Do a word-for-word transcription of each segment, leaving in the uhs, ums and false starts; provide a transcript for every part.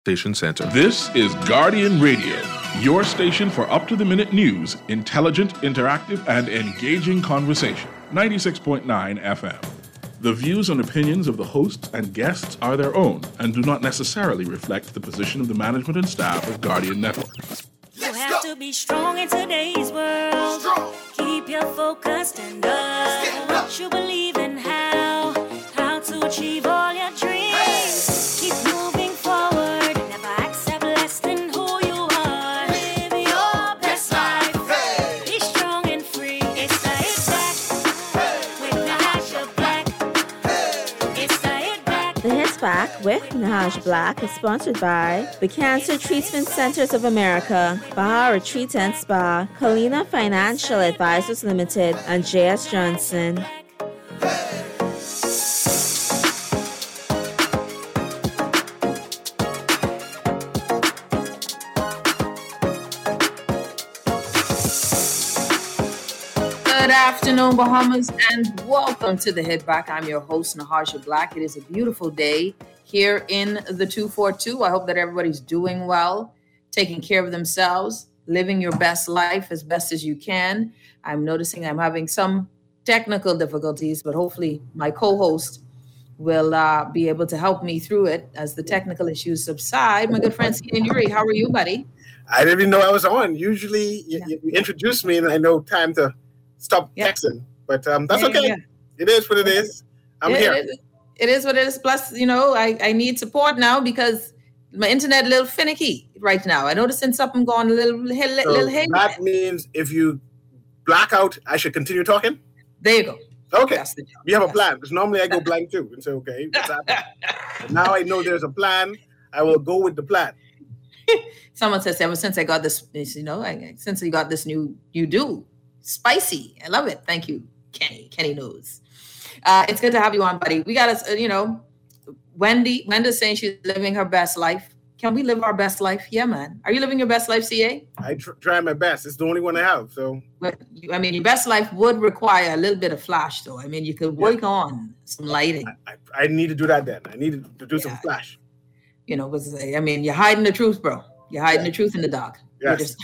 Station Center. This is Guardian Radio, your station for up-to-the-minute news, intelligent, interactive, and engaging conversation. ninety-six point nine F M. The views and opinions of the hosts and guests are their own and do not necessarily reflect the position of the management and staff of Guardian Network. You have to be strong in today's world. Strong. Keep your focus and up. What you believe in, how, how to achieve all your dreams. Hey. Keep moving forward. Never accept less than who you are. Live your best life. Hey. Be strong and free. It's the Hit Back hey. with Nahaja Black. Hey. It's the Hit Back. The Hit Back with Nahaja Black is sponsored by the Cancer Treatment Centers of America, Baha Retreat and Spa, Kalina Financial Advisors Limited, and J S Johnson. Good afternoon, Bahamas, and welcome to the Hit Back. I'm your host, Nahaja Black. It is a beautiful day here in the two forty-two. I hope that everybody's doing well, taking care of themselves, living your best life as best as you can. I'm noticing I'm having some technical difficulties, but hopefully my co-host will uh, be able to help me through it as the technical issues subside. My good friend, Ian Yuri, how are you, buddy? I didn't even know I was on. Usually you, yeah. you introduce me and I know time to stop yeah. texting, but um, that's yeah, okay. Yeah. It is what it is. I'm it, here. It is, it is what it is. Plus, you know, I, I need support now because my internet a little finicky right now. I noticed something going a little, little, So little hazy. that means if you black out, I should continue talking? There you go. Okay. That's the job. We have a That's plan because normally I go blank too and say, okay, what's happening? But now I know there's a plan. I will go with the plan. Someone says, ever since I got this, you know, I, since you got this new, you do. Spicy. I love it. Thank you, Kenny. Kenny knows. Uh, it's good to have you on, buddy. We got us, uh, you know, Wendy. Wendy's saying she's living her best life. Can we live our best life? Yeah, man. Are you living your best life, C A? I tr- try my best. It's the only one I have. So, But, I mean, your best life would require a little bit of flash, though. I mean, you could work yeah. on some lighting. I, I, I need to do that then. I need to do yeah. some flash. You know, because, I mean, you're hiding the truth, bro. You're hiding yeah. the truth in the dark. Yes. Just...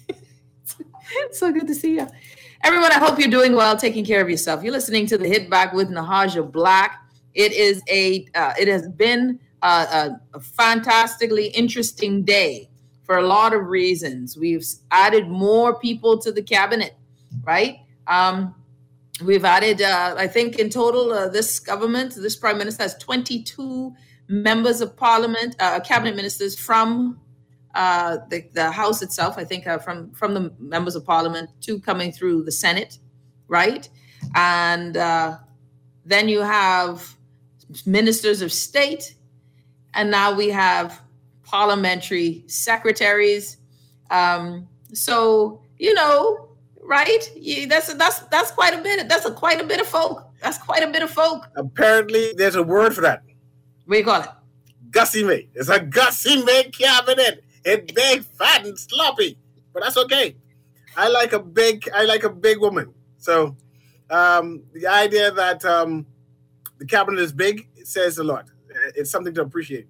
It's so good to see you. Everyone, I hope you're doing well, taking care of yourself. You're listening to the Hit Back with Nahaja Black. It is a, uh, it has been a, a, a fantastically interesting day for a lot of reasons. We've added more people to the cabinet, right? Um, we've added, uh, I think in total, uh, this government, this prime minister has twenty-two members of parliament, uh, cabinet ministers from Uh, the, the House itself, I think, uh, from, from the members of Parliament, two coming through the Senate, right? And uh, then you have ministers of state, and now we have parliamentary secretaries. Um, so, you know, right? You, that's that's that's quite a bit. That's a quite a bit of folk. That's quite a bit of folk. Apparently, there's a word for that. What do you call it? Gussie May. It's a Gussie May cabinet. It's big, fat, and sloppy, but that's okay. I like a big, I like a big woman. So um, the idea that um, the cabinet is big, it says a lot. It's something to appreciate.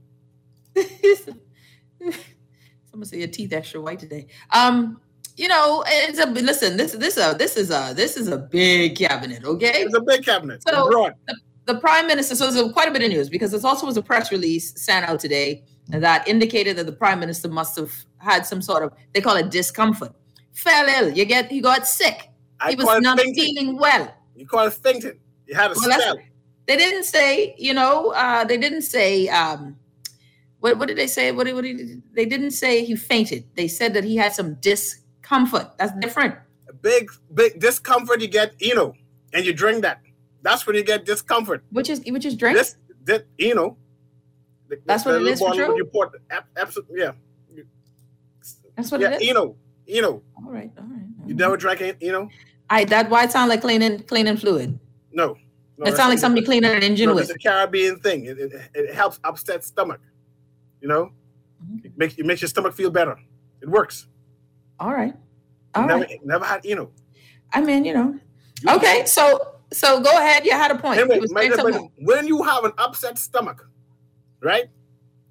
Someone say your teeth extra white today. Um, you know, it's a listen. This this a this is a this is a big cabinet. Okay, it's a big cabinet. So broad. The, the prime minister. So there's quite a bit of news because there also was a press release sent out today that indicated that the prime minister must have had some sort of, they call it discomfort. Fell ill. You get, he got sick. I he was not fainting. feeling well. You call it fainting. You had a well, spell. They didn't say, you know, uh, they didn't say, um, what, what did they say? What, what did, they didn't say he fainted. They said that he had some discomfort. That's different. A big, big discomfort you get, you know, and you drink that. That's when you get discomfort. Which is, which is drink? This, this, you know. The, That's what it is for true? You pour, absolutely, yeah. That's what yeah, it is? you know, you know. All right, all right. All you never drank it, you know? I, that why it sound like cleaning, cleaning fluid? No. no it sounds like somebody cleaning an engine no, with. It's a Caribbean thing. It, it, it helps upset stomach, you know? Mm-hmm. It, makes, it makes your stomach feel better. It works. All right. All never, right. Never had, you know. I mean, you know. You okay, know. so so go ahead. You had a point. Anyway, my, my, when you have an upset stomach, right?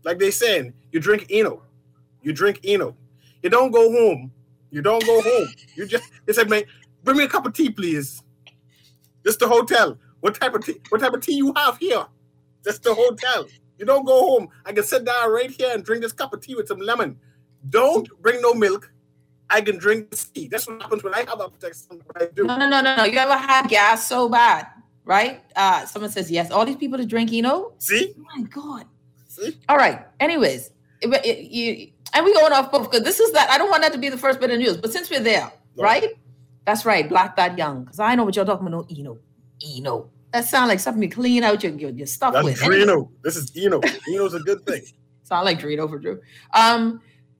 like they saying, you drink Eno. You drink Eno. You don't go home. You don't go home. You just, they said, man, bring me a cup of tea, please. Just the hotel. What type of tea? What type of tea you have here? Just the hotel. You don't go home. I can sit down right here and drink this cup of tea with some lemon. Don't bring no milk. I can drink the tea. That's what happens when I have a something I do. No, no, no, no, no. You ever had gas so bad, right? Uh, someone says yes. All these people are drinking, you know? See? Oh my God. See? All right. Anyways, it, it, you, and we going off both because this is that. I don't want that to be the first bit of news, but since we're there, no. right? That's right. Black that young. Because I know what you're talking about. No, Eno. Eno. That sounds like something you clean out your, your, your stuff That's with. Drino. Anyway. This is Eno. Eno's a good thing. Sound like Drino for Drew. Um,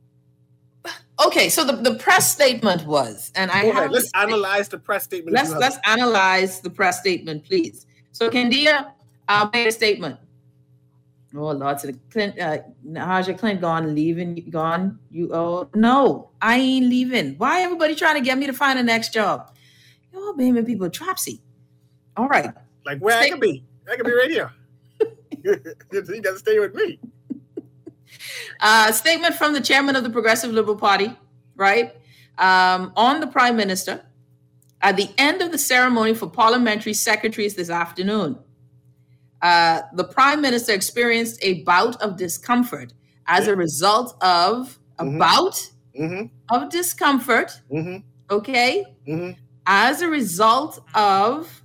okay, so the, the press statement was, and I okay, have let's analyze the press statement. Let's let's analyze the press statement, please. So Candia uh, made a statement. Oh Lord, so the Clint, uh, Nahaja Clint gone, leaving, gone. You oh no, I ain't leaving. Why everybody trying to get me to find a next job? Y'all blaming people Tropsy. All right. Like where Stay- I could be. I could be right here. You got to stay with me. Uh, statement from the chairman of the Progressive Liberal Party, right? Um, on the Prime Minister at the end of the ceremony for parliamentary secretaries this afternoon. Uh, the Prime Minister experienced a bout of discomfort as yeah. a result of a mm-hmm. bout mm-hmm. of discomfort, mm-hmm. okay? Mm-hmm. As a result of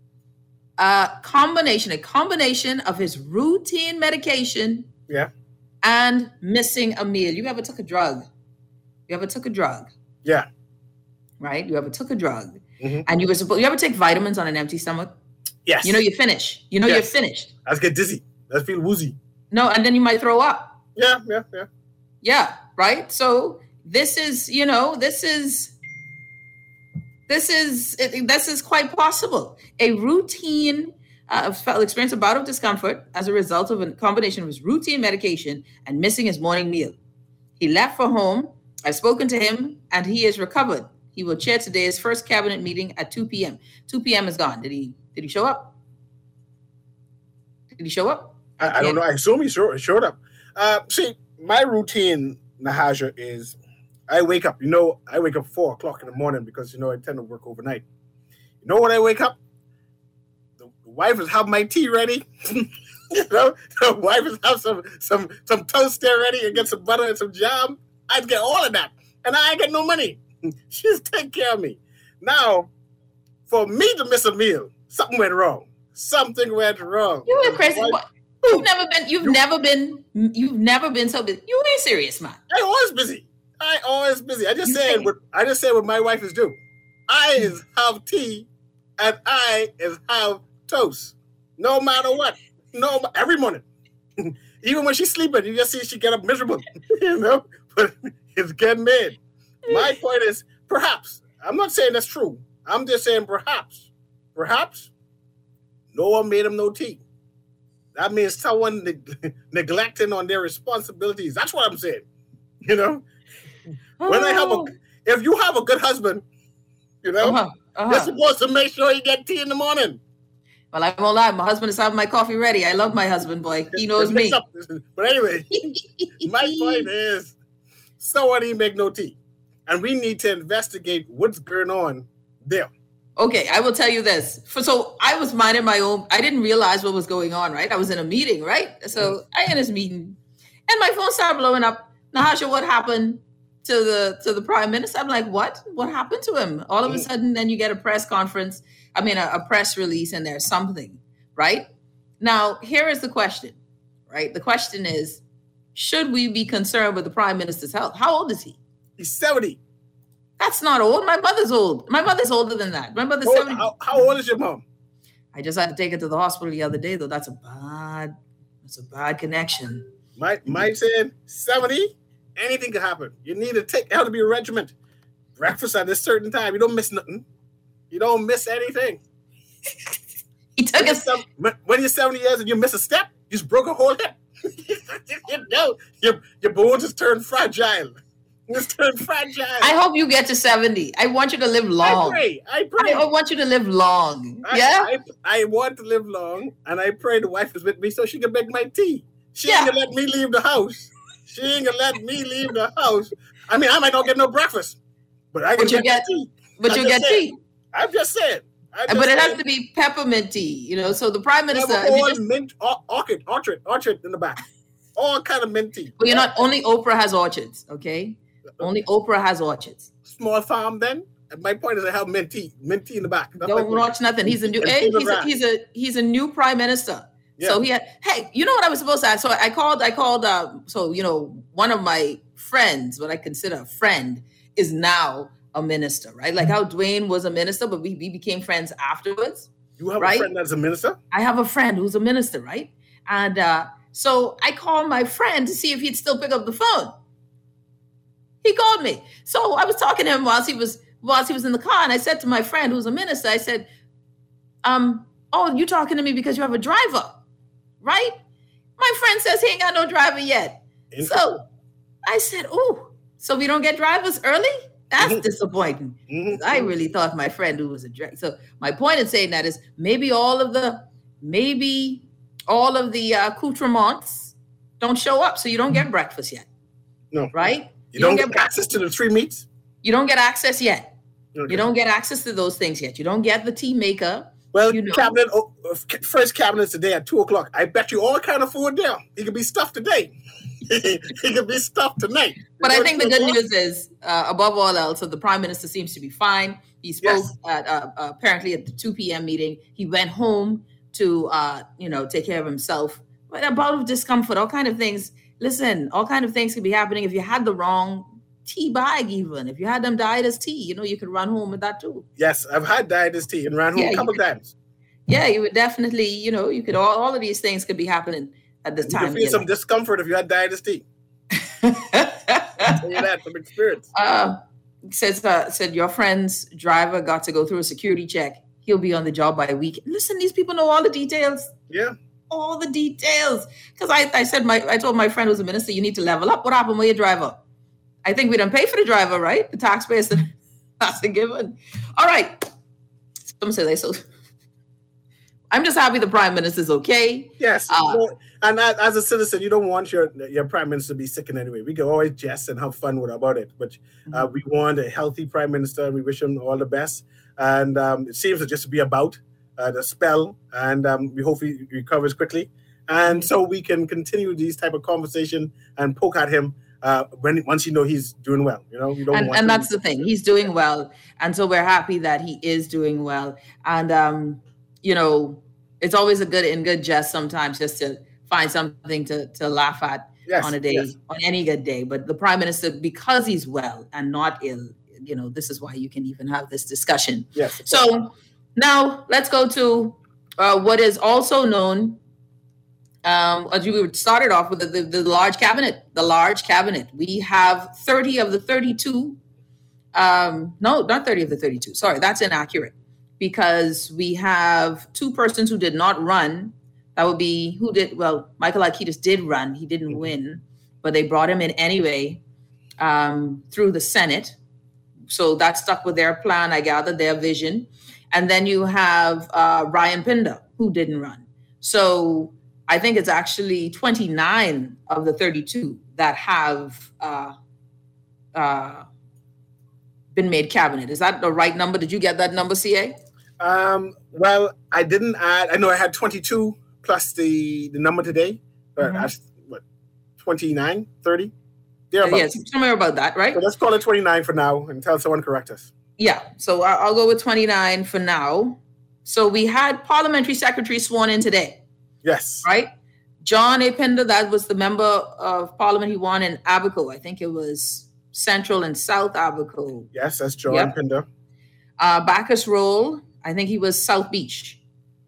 a combination, a combination of his routine medication yeah. and missing a meal. You ever took a drug? You ever took a drug? Yeah. Right? You ever took a drug? Mm-hmm. And you were supposed, you ever take vitamins on an empty stomach? Yes. You know you're finished. You know yes. you're finished. I just get dizzy. I feel woozy. No, and then you might throw up. Yeah, yeah, yeah. Yeah, right? So this is, you know, this is, this is, this is quite possible. A routine, uh, experience a bout of discomfort as a result of a combination of his routine medication and missing his morning meal. He left for home. I've spoken to him and he is recovered. He will chair today's first cabinet meeting at two p.m. two p.m. is gone. Did he Did he show up? Did he show up? I, I, I don't know. I assume he showed, showed up. Uh, see, my routine, Nahaja, is I wake up. You know, I wake up four o'clock in the morning because, you know, I tend to work overnight. You know when I wake up? The, the wife is having my tea ready. You know, the wife is have some some some toast there ready and get some butter and some jam. I'd get all of that. And I ain't get no money. She's taking care of me. Now, for me to miss a meal, something went wrong. Something went wrong. You were crazy. What? You've never been. You've you, never been. You've never been so busy. You ain't serious, man. I always busy. I always busy. I just you said what I just said what my wife is do. I is have tea, and I is have toast. No matter what. No, every morning. Even when she's sleeping, you just see she get up miserable. You know, but it's getting mad. My point is, perhaps, I'm not saying that's true. I'm just saying perhaps, perhaps, no one made him no tea. That means someone neg- neglecting on their responsibilities. That's what I'm saying. You know, oh. when I have a, if you have a good husband, you know, uh-huh. Uh-huh. you're supposed to make sure you get tea in the morning. Well, I won't lie. My husband is having my coffee ready. I love my husband, boy. He knows me. Up. But anyway, my point is, someone didn't make no tea. And we need to investigate what's going on there. Okay, I will tell you this. For, so I was minding my own. I didn't realize what was going on, right? I was in a meeting, right? So I in this meeting, and my phone started blowing up. Nahaja, what happened to the to the prime minister? I'm like, what? What happened to him? All of a sudden, then you get a press conference. I mean, a, a press release, and there's something, right? Now, here is the question, right? The question is, should we be concerned with the prime minister's health? How old is he? He's seventy. That's not old. My mother's old. My mother's older than that. My mother's oh, seventy. How, how old is your mom? I just had to take her to the hospital the other day, though. That's a bad, that's a bad connection. My, my saying seventy, anything could happen. You need to take, it has to be a regiment. Breakfast at a certain time. You don't miss nothing. You don't miss anything. He took when, us. you're seven, when you're seventy years and you miss a step, you just broke a whole hip. You know, your, your bones just turned fragile. Just turned fragile. I hope you get to seventy. I want you to live long. I pray. I pray. I, I want you to live long. I, yeah? I, I want to live long, and I pray the wife is with me so she can make my tea. She Yeah. ain't gonna let me leave the house. She ain't gonna let me leave the house. I mean, I might not get no breakfast, but I can But you get, get, tea. but I'm you just get saying. tea. I'm just saying. I'm just But it has saying. to be peppermint tea, you know. So the prime They have minister, a if you whole just, mint or- orchid, orchard, orchard in the back. All kind of mint tea. well, you're not only Oprah has orchards, okay? Only Oprah has orchards. Small farm then. And my point is I have mint tea, mint tea in the back. That's my Don't point. watch nothing. He's a new. And Hey, fever he's a, grass. he's a he's a new prime minister. Yeah. So he had. Hey, you know what I was supposed to ask? So I called. I called. Uh, so you know, one of my friends, what I consider a friend, is now a minister, right? Like how Dwayne was a minister, but we, we became friends afterwards. You have right? a friend that's a minister? I have a friend who's a minister, right? And uh, so I called my friend to see if he'd still pick up the phone. He called me. So I was talking to him whilst he was whilst he was in the car, and I said to my friend who's a minister, I said, um, oh, you talking to me because you have a driver, right? My friend says he ain't got no driver yet. So I said, oh, so we don't get drivers early? That's Mhm. disappointing. Mhm. I really thought my friend who was a driver. So my point in saying that is maybe all of the maybe all of the uh, accoutrements don't show up, so you don't get breakfast yet. No. Right? You, don't, get access to the three meats? You don't get access yet. Okay. You don't get access to those things yet. You don't get the tea maker. Well, you know. cabinet oh, uh, first cabinet's today at two o'clock. I bet you all kind of food there. He could be stuffed today. He could be stuffed tonight. But I You think know the what good I'm news is, uh, above all else, so the prime minister seems to be fine. He spoke Yes. at, uh, uh, apparently at the two p.m. meeting. He went home to, uh, you know, take care of himself. But a bout of discomfort, all kind of things. Listen, all kind of things could be happening if you had the wrong tea bag. Even if you had them diet as tea, you know, you could run home with that too. Yes, I've had diabetes tea and ran home Yeah, a you couple could- times. Yeah, you would definitely, you know, you could all, all of these things could be happening at this You time. can feel some discomfort if you had diabetes tea. I'll tell you that from experience. uh, says uh, said your friend's driver got to go through a security check. He'll be on the job by a week. Listen, these people know all the details, Yeah. all the details. Because I, I said my I told my friend who's a minister, you need to level up. What happened with your driver? I think we don't pay for the driver, right? The taxpayers, that's a given. All right. Some say they so. I'm just happy the prime minister's okay. Yes. Uh, So- and as, as a citizen, you don't want your your prime minister to be sick in any way. We can always jest and have fun with about it, but uh, we want a healthy prime minister. We wish him all the best. And um, it seems to just be about uh, the spell, and um, we hope he recovers quickly. And so we can continue these type of conversation and poke at him uh, when once you know he's doing well. You know, you don't and, want and him- that's the thing, he's doing well, and so we're happy that he is doing well. And um you know, it's always a good and good jest sometimes just to find something to to laugh at Yes, on a day, yes. on any good day. But the prime minister, because he's well and not ill, you know, this is why you can even have this discussion. Yes. So now let's go to uh, what is also known, um, as you started off with, the, the, the large cabinet. The large cabinet. We have thirty of the thirty-two. Um, no, not thirty of the thirty-two. Sorry, that's inaccurate, because we have two persons who did not run. That would be who did, well, Michael Akitas did run. He didn't win, but they brought him in anyway um, through the Senate. So that stuck with their plan, I gather, their vision. And then you have uh, Ryan Pinder, who didn't run. So I think it's actually twenty-nine of the thirty-two that have uh, uh, been made cabinet. Is that the right number? Did you get that number, C A? Um, well, I didn't add. I know I had twenty-two plus the the number today. But Mhm. that's what twenty-nine, thirty. Thereabouts. Yes, somewhere about that, right? So let's call it twenty-nine for now until someone correct us. Yeah, so I- I'll go with twenty-nine for now. So we had parliamentary secretary sworn in today, Yes. right? John A. Pinder, that was the member of parliament he won in Abaco. I think it was Central and South Abaco. Yes, that's John Yep. Pinder. Uh, Bacchus Roll, I think he was South Beach,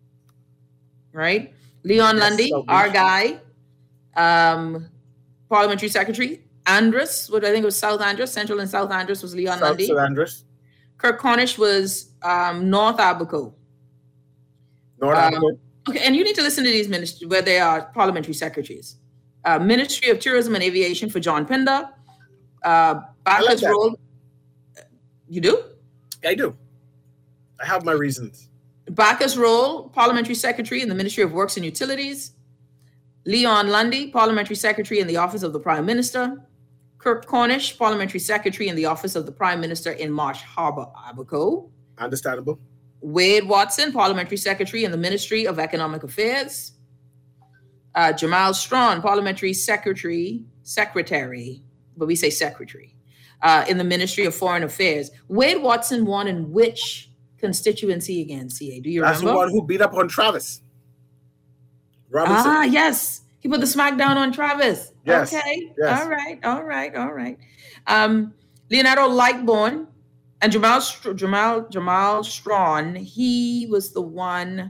right? Leon Yes, Lundy, South Beach. our guy, um, parliamentary secretary. Andrus, what I think it was South Andrus, Central and South Andrus was Leon South Lundy. St. Andrews. Kirk Cornish was um, North Abaco. North Um, Abaco. Okay, and you need to listen to these ministries where they are parliamentary secretaries. Uh, Ministry of Tourism and Aviation for John Pinder. Uh, Bacchus that. Roll. You do? I do. I have my reasons. Bacchus Roll, Parliamentary Secretary in the Ministry of Works and Utilities. Leon Lundy, Parliamentary Secretary in the Office of the Prime Minister. Kirk Cornish, Parliamentary Secretary in the Office of the Prime Minister in Marsh Harbour, Abaco. Understandable. Wade Watson, Parliamentary Secretary in the Ministry of Economic Affairs. Uh, Jamal Strawn, Parliamentary Secretary, Secretary, but we say Secretary, uh, in the Ministry of Foreign Affairs. Wade Watson won in which constituency again, C A? Do you That's remember? That's the one who beat up on Travis Robinson. Ah, yes. He put the smackdown on Travis. Yes. Okay. Yes. All right. All right. All right. Um, Leonardo Lightbourne and Jamal Jamal Jamal Strawn. He was the one.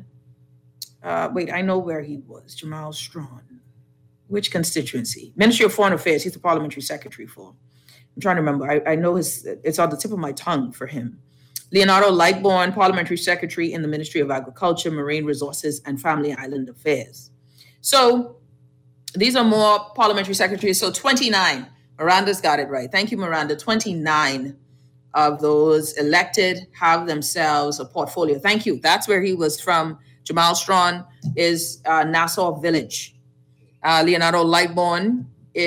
Uh, wait, I know where he was. Jamal Strawn. Which constituency? Ministry of Foreign Affairs. He's the parliamentary secretary for. I'm trying to remember. I, I know his. It's on the tip of my tongue for him. Leonardo Lightbourne, parliamentary secretary in the Ministry of Agriculture, Marine Resources, and Family Island Affairs. So. These are more parliamentary secretaries. So twenty-nine. Miranda's got it right. Thank you, Miranda. twenty-nine of those elected have themselves a portfolio. Thank you. That's where he was from. Jamal Strawn is uh, Nassau Village. Uh, Leonardo Lightbourne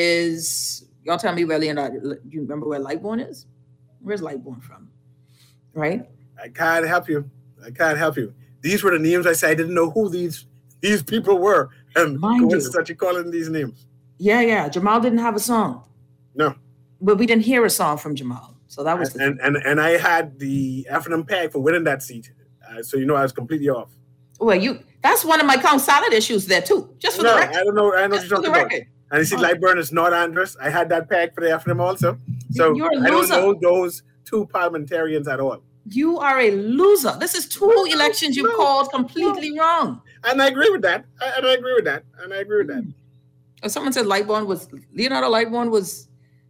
is, y'all tell me where Leonardo, do you remember where Lightbourne is? Where's Lightbourne from? Right? I can't help you. I can't help you. These were the names I said. I didn't know who these these people were. And coincidence that you calling these names. Yeah, yeah. Jamal didn't have a song. No. But we didn't hear a song from Jamal. So that was the and, and, and and I had the F and M peg for winning that seat. Uh, so you know I was completely off. Well, you that's one of my count salad issues there too. Just for no, the record. I don't know. I know Just what you're talking about. And you see, oh. Lightburn is not Andress. I had that peg for the F and M also. So You're a I don't loser. know those two parliamentarians at all. You are a loser. This is two no, elections you no, called completely no. wrong. And I agree with that. I, and I agree with that. And I agree with that. Oh, someone said Lightbourne was Leonardo Lightbourne was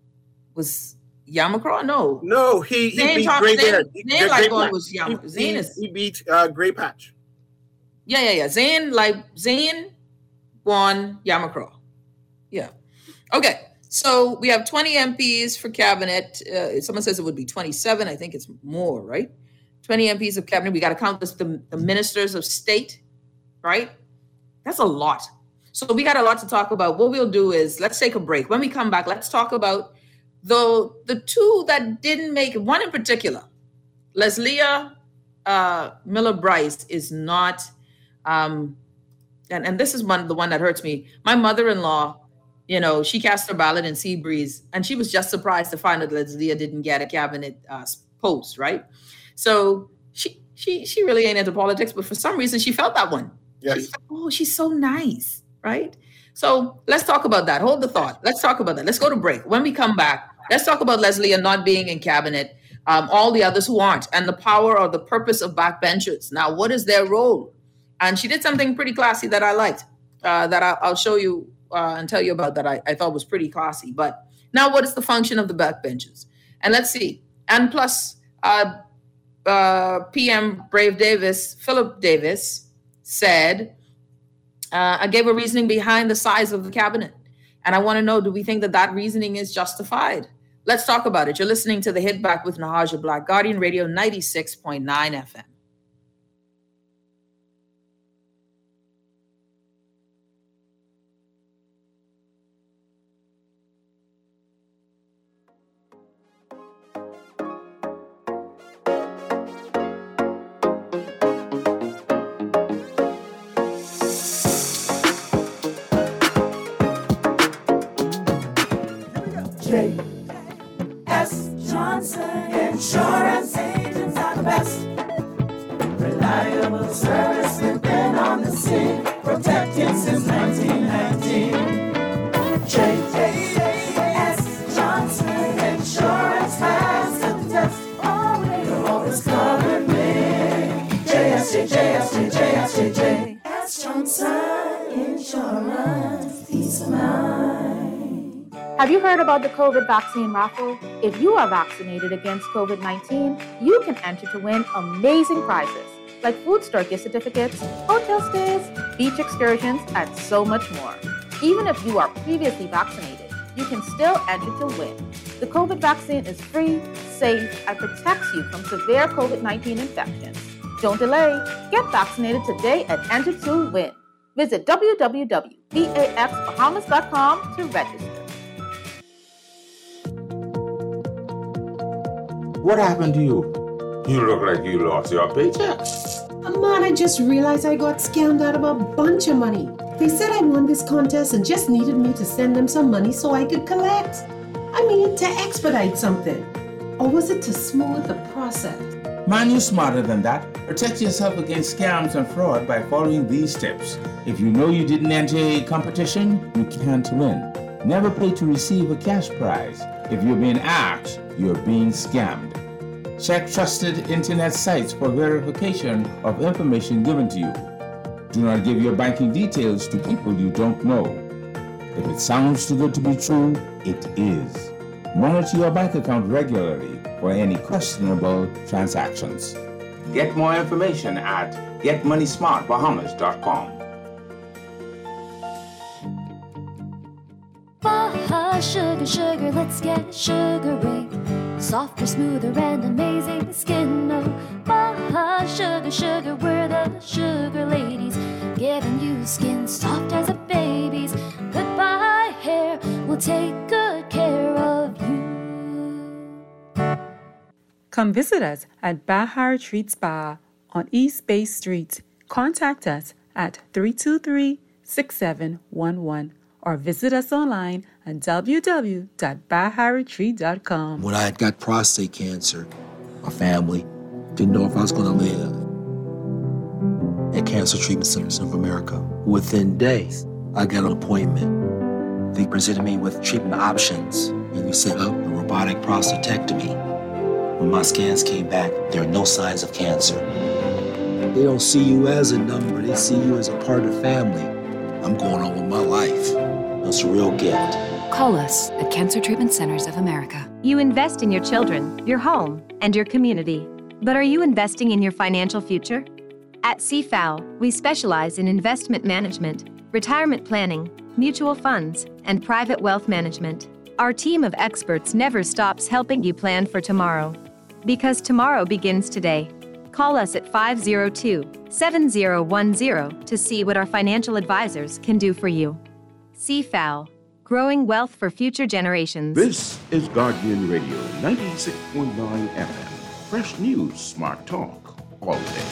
was Yamacraw? No. No, he, he Zane beat Top, Gray Zane, Bear. Zane Lightbourne was Yam. He, Zane he, is he beat uh, Gray Patch. Yeah, yeah, yeah. Zane like Zane won Yamacraw. Yeah. Okay. So we have twenty M Ps for cabinet. Uh, someone says it would be twenty-seven. I think it's more, right? twenty M Ps of cabinet. We got to count this, the, the ministers of state, right? That's a lot. So we got a lot to talk about. What we'll do is let's take a break. When we come back, let's talk about the the two that didn't make it. One in particular, Leslia uh, Miller Bryce is not, um, and, and this is one the one that hurts me. My mother-in-law, you know, she cast her ballot in Seabreeze, and she was just surprised to find that Leslia didn't get a cabinet uh, post, right? So she she she really ain't into politics, but for some reason she felt that one. Yes. She felt, oh, she's so nice, right? So let's talk about that. Hold the thought. Let's talk about that. Let's go to break. When we come back, let's talk about Leslia not being in cabinet, um, all the others who aren't, and the power or the purpose of backbenchers. Now, what is their role? And she did something pretty classy that I liked, uh, that I, I'll show you uh, and tell you about that I, I thought was pretty classy. But now what is the function of the backbenchers? And let's see. And plus, uh, uh, P M Brave Davis, Philip Davis, said, uh, I gave a reasoning behind the size of the cabinet. And I want to know, do we think that that reasoning is justified? Let's talk about it. You're listening to The Hit Back with Nahaja Black, Guardian Radio ninety-six point nine F M. J S Johnson Insurance agents are the best. Reliable service, we've been on the scene, protected since nineteen nineteen. J S Johnson Insurance has the test. Always, you're always covered me. J S J, J S J, J S J, J S Johnson Insurance, peace of mind. Have you heard about the COVID vaccine raffle? If you are vaccinated against COVID nineteen, you can enter to win amazing prizes like food store gift certificates, hotel stays, beach excursions, and so much more. Even if you are previously vaccinated, you can still enter to win. The COVID vaccine is free, safe, and protects you from severe COVID nineteen infections. Don't delay. Get vaccinated today and enter to win. Visit w w w dot bax bahamas dot com to register. What happened to you? You look like you lost your paycheck. Man, I just realized I got scammed out of a bunch of money. They said I won this contest and just needed me to send them some money so I could collect. I mean, to expedite something. Or was it to smooth the process? Man, you're smarter than that. Protect yourself against scams and fraud by following these steps. If you know you didn't enter a competition, you can't win. Never pay to receive a cash prize. If you're being asked, you're being scammed. Check trusted internet sites for verification of information given to you. Do not give your banking details to people you don't know. If it sounds too good to be true, it is. Monitor your bank account regularly for any questionable transactions. Get more information at get money smart bahamas dot com. Baja sugar, sugar, let's get sugary. Softer, smoother, and amazing skin. No, Baja sugar, sugar, we're the sugar ladies, giving you skin soft as a baby's. Goodbye hair, we'll take good care of you. Come visit us at Baja Retreat Spa on East Bay Street. Contact us at three two three, six seven one one or visit us online at w w w dot baja retreat dot com. When I had got prostate cancer, my family didn't know if I was going to live. At Cancer Treatment Centers of America, within days, I got an appointment. They presented me with treatment options, and we set up a robotic prostatectomy. When my scans came back, there are no signs of cancer. They don't see you as a number, they see you as a part of the family. I'm going on with my life. It's a real gift. Call us at Cancer Treatment Centers of America. You invest in your children, your home, and your community. But are you investing in your financial future? At C F A L, we specialize in investment management, retirement planning, mutual funds, and private wealth management. Our team of experts never stops helping you plan for tomorrow. Because tomorrow begins today. Call us at five oh two, seven oh one oh to see what our financial advisors can do for you. C F A L, growing wealth for future generations. This is Guardian Radio, ninety-six point nine F M. Fresh news, smart talk, all day.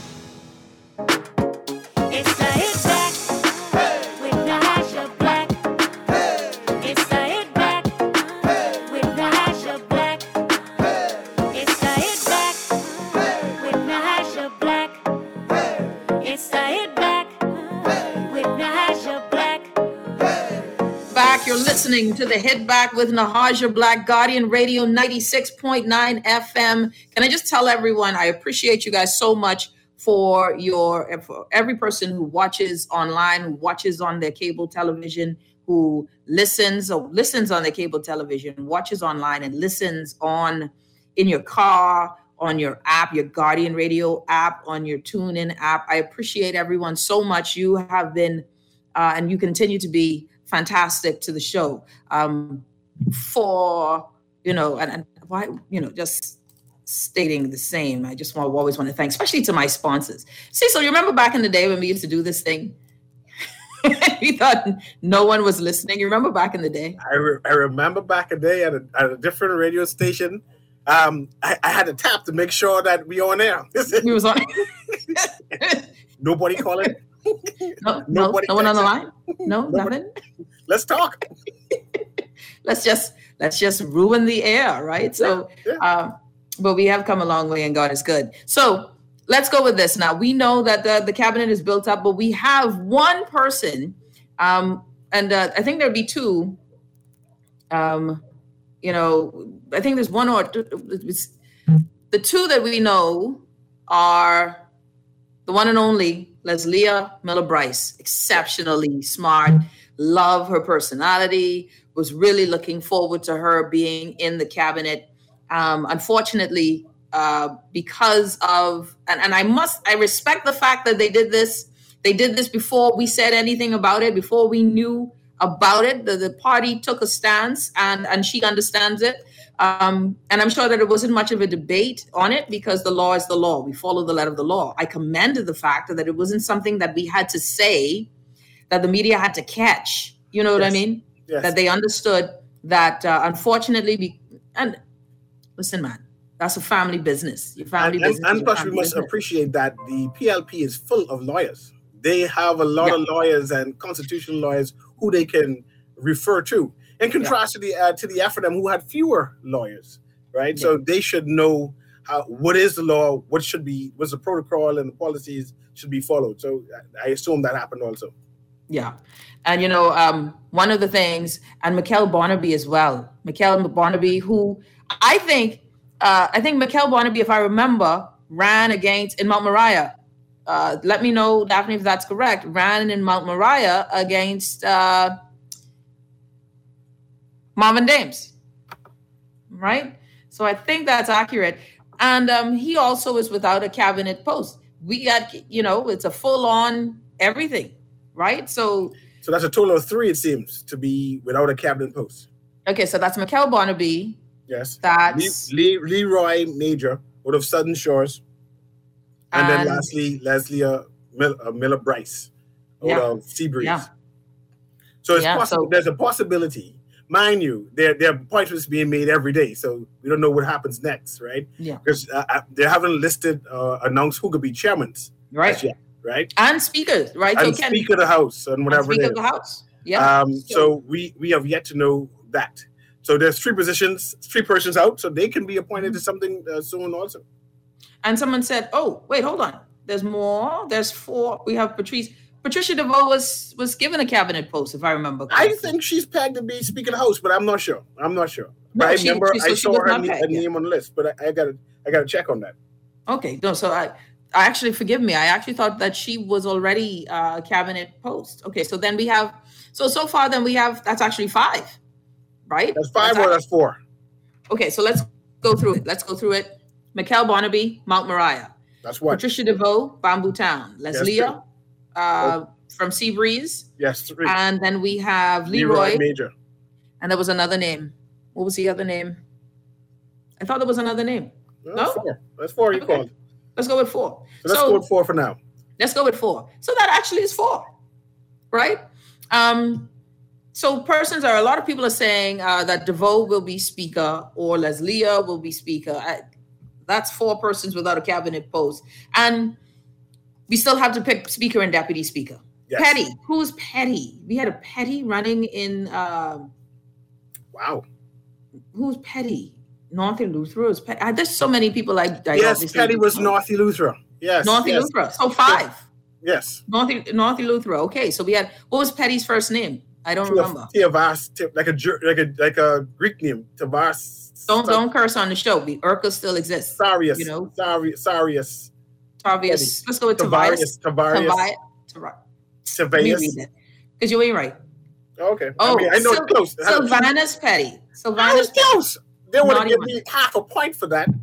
It's the hit back with Natasha Black. It's the hit back with Natasha Black. It's the hit back with Natasha Black. It's the hit back with Natasha Black. Back, you're listening to the Hit Back with Natasha Black, Guardian Radio ninety-six point nine F M. Can I just tell everyone, I appreciate you guys so much for your, for every person who watches online, who watches on their cable television, who listens or listens on their cable television, watches online and listens on in your car, on your app, your Guardian Radio app, on your TuneIn app. I appreciate everyone so much. You have been, uh, and you continue to be fantastic to the show. Um, for, you know, and, and why, you know, just stating the same. I just want always want to thank, especially to my sponsors. Cecil, you remember back in the day when we used to do this thing? We thought no one was listening. You remember back in the day? I, re- I remember back in the day at a, at a different radio station. Um, I, I had to tap to make sure that we on air. We was on. Nobody calling. No, no, no one on the line. No, Nobody. nothing. Let's talk. let's just let's just ruin the air, right? So, Yeah, yeah. Uh, but we have come a long way, and God is good. So let's go with this now. We know that the, the cabinet is built up, but we have one person, um, and uh, I think there'd be two. Um, you know, I think there's one or two. The two that we know are the one and only Leslia Miller Bryce, exceptionally smart, love her personality, was really looking forward to her being in the cabinet. Um, unfortunately, uh, because of, and, and I must, I respect the fact that they did this. They did this before we said anything about it, before we knew about it. The, the party took a stance, and, and she understands it. Um, and I'm sure that it wasn't much of a debate on it because the law is the law. We follow the letter of the law. I commended the fact that it wasn't something that we had to say that the media had to catch. You know what Yes. I mean? Yes. That they understood that uh, unfortunately, we, and listen, man, that's a family business. Your family And, and, business. is and your plus, we family must business. appreciate that the P L P is full of lawyers. They have a lot Yeah. of lawyers and constitutional lawyers who they can refer to. In contrast to the uh, to the F N M, who had fewer lawyers, right? So they should know how what is the law, what should be, what's the protocol and the policies should be followed. So I I assume that happened also. Yeah. And, you know, um, one of the things, and Mikkel Barnaby as well, Mikkel Barnaby, who I think, uh, I think Mikkel Barnaby, if I remember, ran against, in Mount Moriah, uh, let me know, Daphne, if that's correct, ran in Mount Moriah against uh, Marvin Dames, right? So I think that's accurate. And um, he also is without a cabinet post. We got, you know, it's a full on everything, right? So, So that's a total of three, it seems, to be without a cabinet post. okay, so that's Mikkel Barnaby. Yes. That's Lee, Lee, Leroy Major out of Southern Shores. And, then And- lastly, Leslie uh, Mil- uh, Miller Bryce out Yeah. of Seabreeze. Yeah. So it's Yeah, possible. so- There's a possibility. Mind you, there, there are appointments being made every day. So we don't know what happens next, right? Yeah. Because uh, uh, they haven't listed, uh, announced who could be chairmen. Right. as yet, right? And speakers, right? And so Ken, Speaker of the House and and whatever Speaker it of is. the House. Yeah. Um, so we we have yet to know that. So there's three positions, three persons out, so they can be appointed to something uh, soon also. And someone said, "Oh, wait, hold on. There's more. There's four. We have Patrice. Patricia DeVoe was was given a cabinet post, if I remember I correctly. think she's pegged to be Speaker of the House, but I'm not sure. I'm not sure. No, but I she- remember she- so I she saw was her not na- pegged, a yeah. name on the list, but I, I got to I got to check on that. Okay, no. So I, I actually forgive me. I actually thought that she was already uh, a cabinet post. Okay, so then we have. So so far, then we have. That's actually five, right? That's five or act- that's four. Okay, so let's go through it. Let's go through it. Mikkel Barnaby, Mount Moriah. That's one. Patricia DeVoe, Bamboo Town. Leslie two. uh, from Seabreeze. Yes, three. And then we have Leroy Leroy. Major. And there was another name. What was the other name? I thought there was another name. No, No? that's four. That's four you Okay. called. Let's go with four. So let's go with four for now. Let's go with four. So that actually is four, right? Um, so persons are, a lot of people are saying uh, that DeVoe will be speaker or Leslia will be speaker. I, that's four persons without a cabinet post. And we still have to pick speaker and deputy speaker. Yes. Petty. Who's Petty? We had a Petty running in, um, Wow. who's Petty? Northern Luther is Petty. Uh, there's so many people I, I Yes, obviously Petty don't was know. Northy Lutheran. Yes. Northy yes. Luther. So five. Yes. Northy, Northy Luther. Okay, so we had, what was Petty's first name? I don't remember. Tiavas, like a Ger- like a like a Greek name. Tavas. Don't don't curse on the show. The Urca still exists. Sarius. You know, Sari- Sarius. Tavius. Let's go with Tavarius. Tavares. Tavarius. Tavarius. Let me Tavarius. read it. Because you ain't right. Okay. Oh, I mean, I know Syl- it's close. Sylvanus Petty. I Sylvanus was close. They would have Not given even. me half a point for that.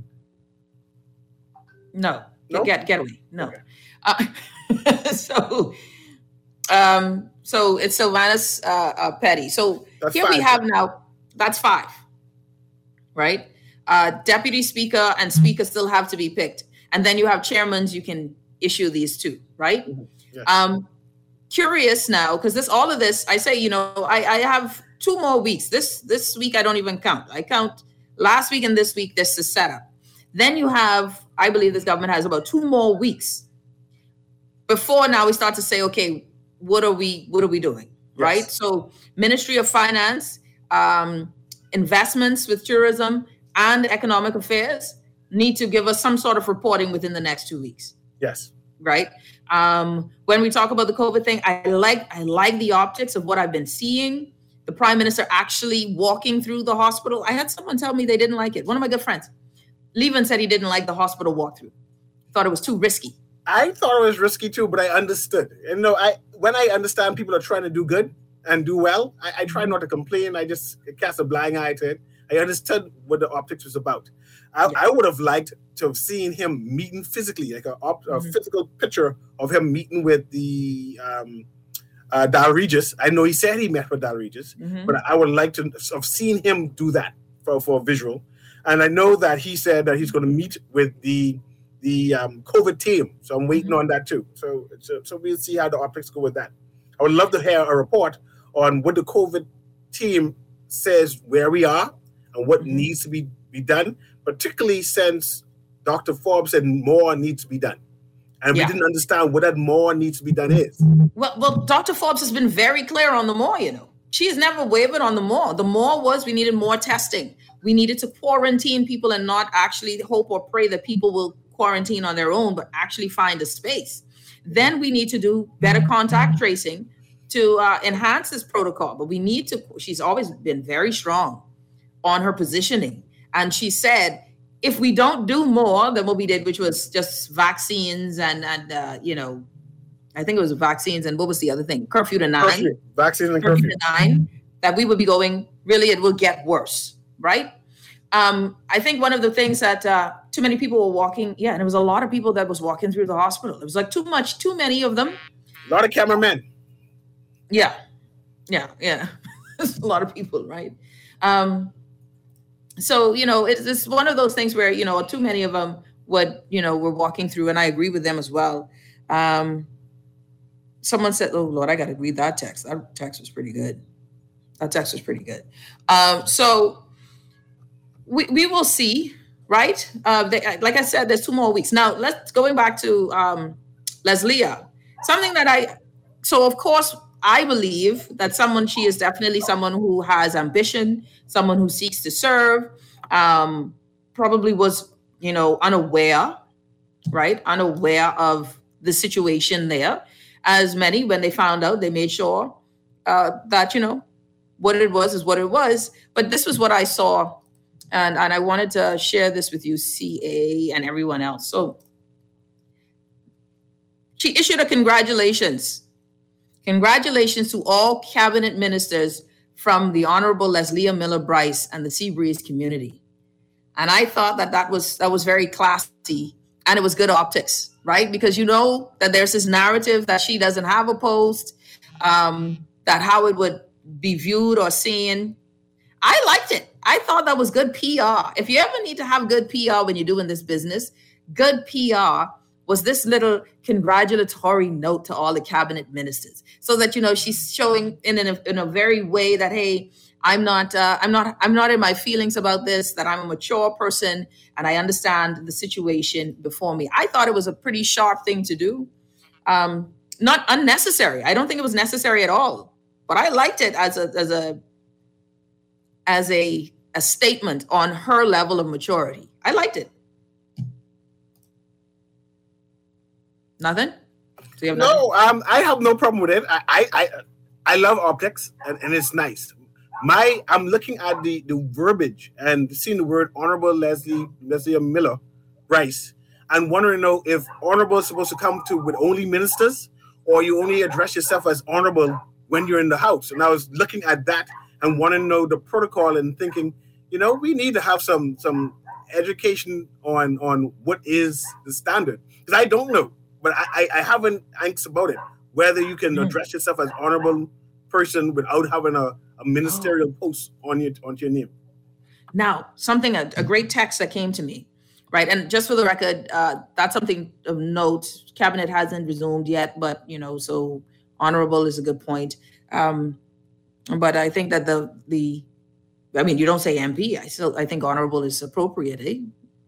No. No? Get get away. No. Uh, so um so it's Sylvanus uh, uh Petty. So That's here we five. have now, that's five. Right? Uh deputy speaker and speaker still have to be picked. And then you have chairmans, you can issue these two, right? Yes. Um curious now, because this all of this, I say, you know, I, I have two more weeks. This this week I don't even count. I count last week and this week, this is setup. Then you have, I believe this government has about two more weeks before now we start to say, okay, what are we what are we doing? Right? So Ministry of Finance, um, investments with tourism and economic affairs need to give us some sort of reporting within the next two weeks. Yes. Right. Um, when we talk about the COVID thing, I like I like the optics of what I've been seeing. The prime minister actually walking through the hospital. I had someone tell me they didn't like it. One of my good friends, Levin, said he didn't like the hospital walkthrough. Thought it was too risky. I thought it was risky too, but I understood. And no, I when I understand people are trying to do good and do well, I, I try not to complain. I just cast a blind eye to it. I understood what the optics was about. I, I would have liked to have seen him meeting physically, like a, op, a Mhm. physical picture of him meeting with the um, uh, Dal Regis. I know he said he met with Dal Regis, Mhm. but I would like to have seen him do that for, for a visual. And I know that he said that he's going to meet with the the um, COVID team. So I'm waiting Mhm. on that too. So, so so we'll see how the optics go with that. I would love to hear a report on what the COVID team says where we are and what mm-hmm. needs to be, be done, particularly since Doctor Forbes said more needs to be done. And yeah. we didn't understand what that more needs to be done is. Well, well, Doctor Forbes has been very clear on the more, you know. She has never wavered on the more. The more was we needed more testing. We needed to quarantine people and not actually hope or pray that people will quarantine on their own, but actually find a space. Then we need to do better contact tracing to uh, enhance this protocol. But we need to, she's always been very strong on her positioning. And she said, if we don't do more than what we did, which was just vaccines and, and uh, you know, I think it was vaccines and what was the other thing? Curfew to nine. Curfew. Vaccines and curfew. Curfew to nine, that we would be going, really, it will get worse, right? Um, I think one of the things that uh, too many people were walking, yeah, and there was a lot of people that was walking through the hospital. It was like too much, too many of them. A lot of cameramen. Yeah, yeah, yeah. a lot of people, right? Um, so, you know, it's, it's one of those things where, you know, too many of them would, you know, were walking through, and I agree with them as well. Um, someone said, oh, Lord, I got to read that text. That text was pretty good. That text was pretty good. Um, so we, we will see, right? Uh, they, like I said, there's two more weeks. Now, let's going back to um, Leslia. Something that I, so of course, I believe that someone, she is definitely someone who has ambition, someone who seeks to serve, um, probably was, you know, unaware, right? Unaware of the situation there. As many, when they found out, they made sure uh, that, you know, what it was is what it was. But this was what I saw. And, and I wanted to share this with you, C A and everyone else. So she issued a congratulations. Congratulations to all cabinet ministers from the Honorable Leslia Miller Bryce and the Seabreeze community. And I thought that that was, that was very classy and it was good optics, right? Because you know that there's this narrative that she doesn't have a post, um, that how it would be viewed or seen. I liked it. I thought that was good P R. If you ever need to have good P R when you're doing this business, good P R was this little congratulatory note to all the cabinet ministers, so that, you know, she's showing in a, in a very way that, hey, I'm not, uh, I'm not, I'm not in my feelings about this, that I'm a mature person and I understand the situation before me. I thought it was a pretty sharp thing to do. Um, not unnecessary. I don't think it was necessary at all, but I liked it as a, as a, as a, a statement on her level of maturity. I liked it. Nothing? So you have nothing? No, um, I have no problem with it. I, I, I, I love optics, and, and it's nice. My, I'm looking at the, the verbiage and seeing the word Honorable Leslie Leslia Miller Bryce, and wondering to know if honorable is supposed to come to with only ministers, or you only address yourself as honorable when you're in the House. And I was looking at that and wanting to know the protocol and thinking, you know, we need to have some some education on on what is the standard, because I don't know. But I, I haven't angst about it, whether you can address yourself as honorable person without having a, a ministerial oh. post on your onto your name. Now, something, a, a great text that came to me, right? And just for the record, uh, that's something of note. Cabinet hasn't resumed yet, but, you know, so honorable is a good point. Um, but I think that the, the, I mean, you don't say M P. I still, I think honorable is appropriate, eh?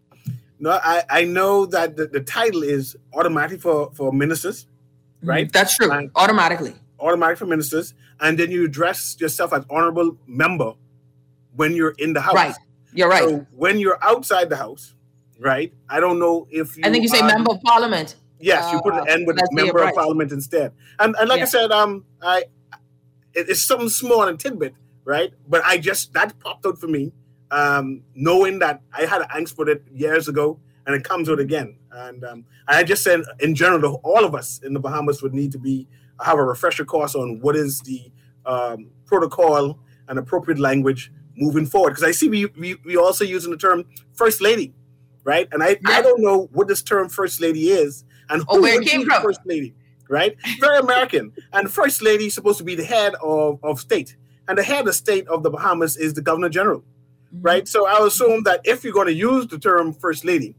No, I, I know that the, the title is automatic for, for ministers, right? That's true. And automatically. Automatic for ministers. And then you address yourself as honorable member when you're in the House. Right. You're right. So when you're outside the House, right? I don't know if you I think you say are, member of parliament. Yes, you put an N with member of parliament instead. And and like yeah. I said, um, I it, it's something small and tidbit, right? But I just, that popped out for me. Um, knowing that I had an angst for it years ago, and it comes out again. And um, I just said, in general, all of us in the Bahamas would need to be have a refresher course on what is the um, protocol and appropriate language moving forward. Because I see we, we we also using the term First Lady, right? And I, yeah. I don't know what this term First Lady is and who oh, where it came from. First Lady, right? Very American. And First Lady is supposed to be the head of, of state. And the head of state of the Bahamas is the Governor General. Right, so I assume that if you're going to use the term First Lady,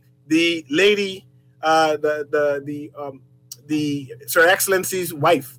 the lady, uh, the the the um, the Sir Excellency's wife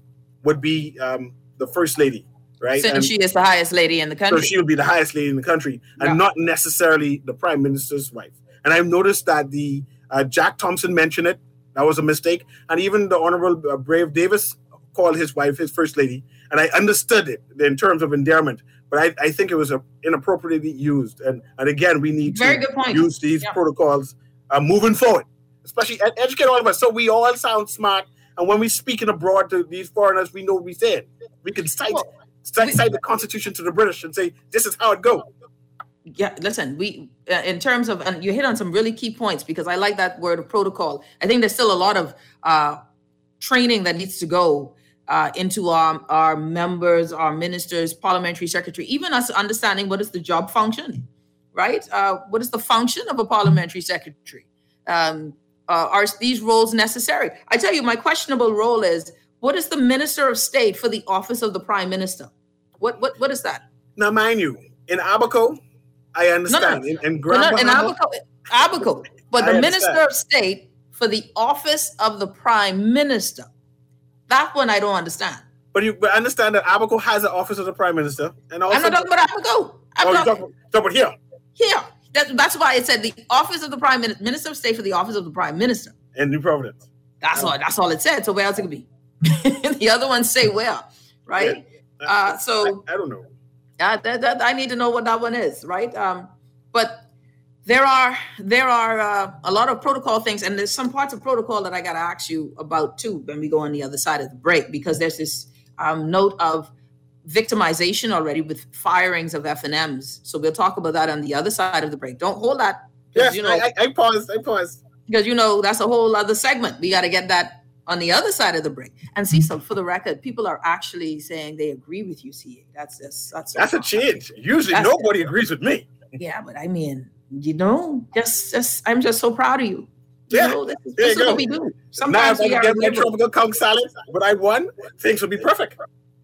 would be um, the first lady, right? Since and she is the highest lady in the country. So she would be the highest lady in the country, and Yeah. not necessarily the prime minister's wife. And I've noticed that the uh, Jack Thompson mentioned it. That was a mistake. And even the Honorable uh, Brave Davis called his wife his first lady. And I understood it in terms of endearment. But I, I think it was uh, inappropriately used. And, and again, we need Very to good point. use these Yeah. protocols uh, moving forward, especially ed- educate all of us so we all sound smart. And when we speaking abroad to these foreigners, we know what we're saying. We can cite, Well, cite, we- cite the Constitution to the British and say, this is how it goes. Yeah, listen, we uh, in terms of, and you hit on some really key points because I like that word of protocol. I think there's still a lot of uh, training that needs to go uh, into our, our members, our ministers, parliamentary secretary, even us understanding what is the job function, right? Uh, what is the function of a parliamentary secretary? Um, uh, are these roles necessary? I tell you, my questionable role is, what is the Minister of State for the office of the Prime Minister? What what what is that? Now, mind you, in Abaco, I understand. No, no. In, in Well, Grand not in Bahama, Abaco, Abaco, but I the understand. Minister of State for the office of the Prime Minister. That one I don't understand. but you but understand that Abaco has an office of the Prime Minister. And also, I'm not talking about Abaco. I'm oh, you're talking talking, talking about here here. That, that's why it said the office of the Prime Minister, Minister of State for the office of the Prime Minister. in New Providence. That's all. That's all it said. So where else it could be? The other ones say where, right? Uh, so I, I don't know. Uh, that, that, I need to know what that one is, right? Um, but there are there are uh, a lot of protocol things, and there's some parts of protocol that I got to ask you about too when we go on the other side of the break, because there's this um, note of victimization already with firings of F and Ms. So we'll talk about that on the other side of the break. Don't hold that. 'cause, Yes, you know, I, I, I paused. I paused. because you know that's a whole other segment. We got to get that on the other side of the break. And see, so for the record, people are actually saying they agree with you, C A. That's just that's That's a change. Usually That's- nobody agrees with me. Yeah, but I mean, you know, just just I'm just so proud of you. You Yeah, know, this is, there this you is go. what we do. Now, Sometimes if I we could are get my liberal. tropical conch salad, but I won, things would be perfect.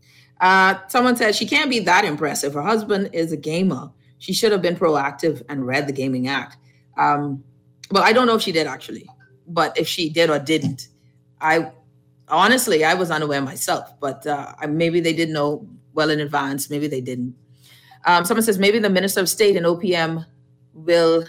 Uh, someone said she can't be that impressive. Her husband is a gamer. She should have been proactive and read the Gaming Act. Um, well, I don't know if she did actually, but if she did or didn't, I honestly I was unaware myself. But uh, I- maybe they did know well in advance. Maybe they didn't. Um, someone says maybe the Minister of State and O P M will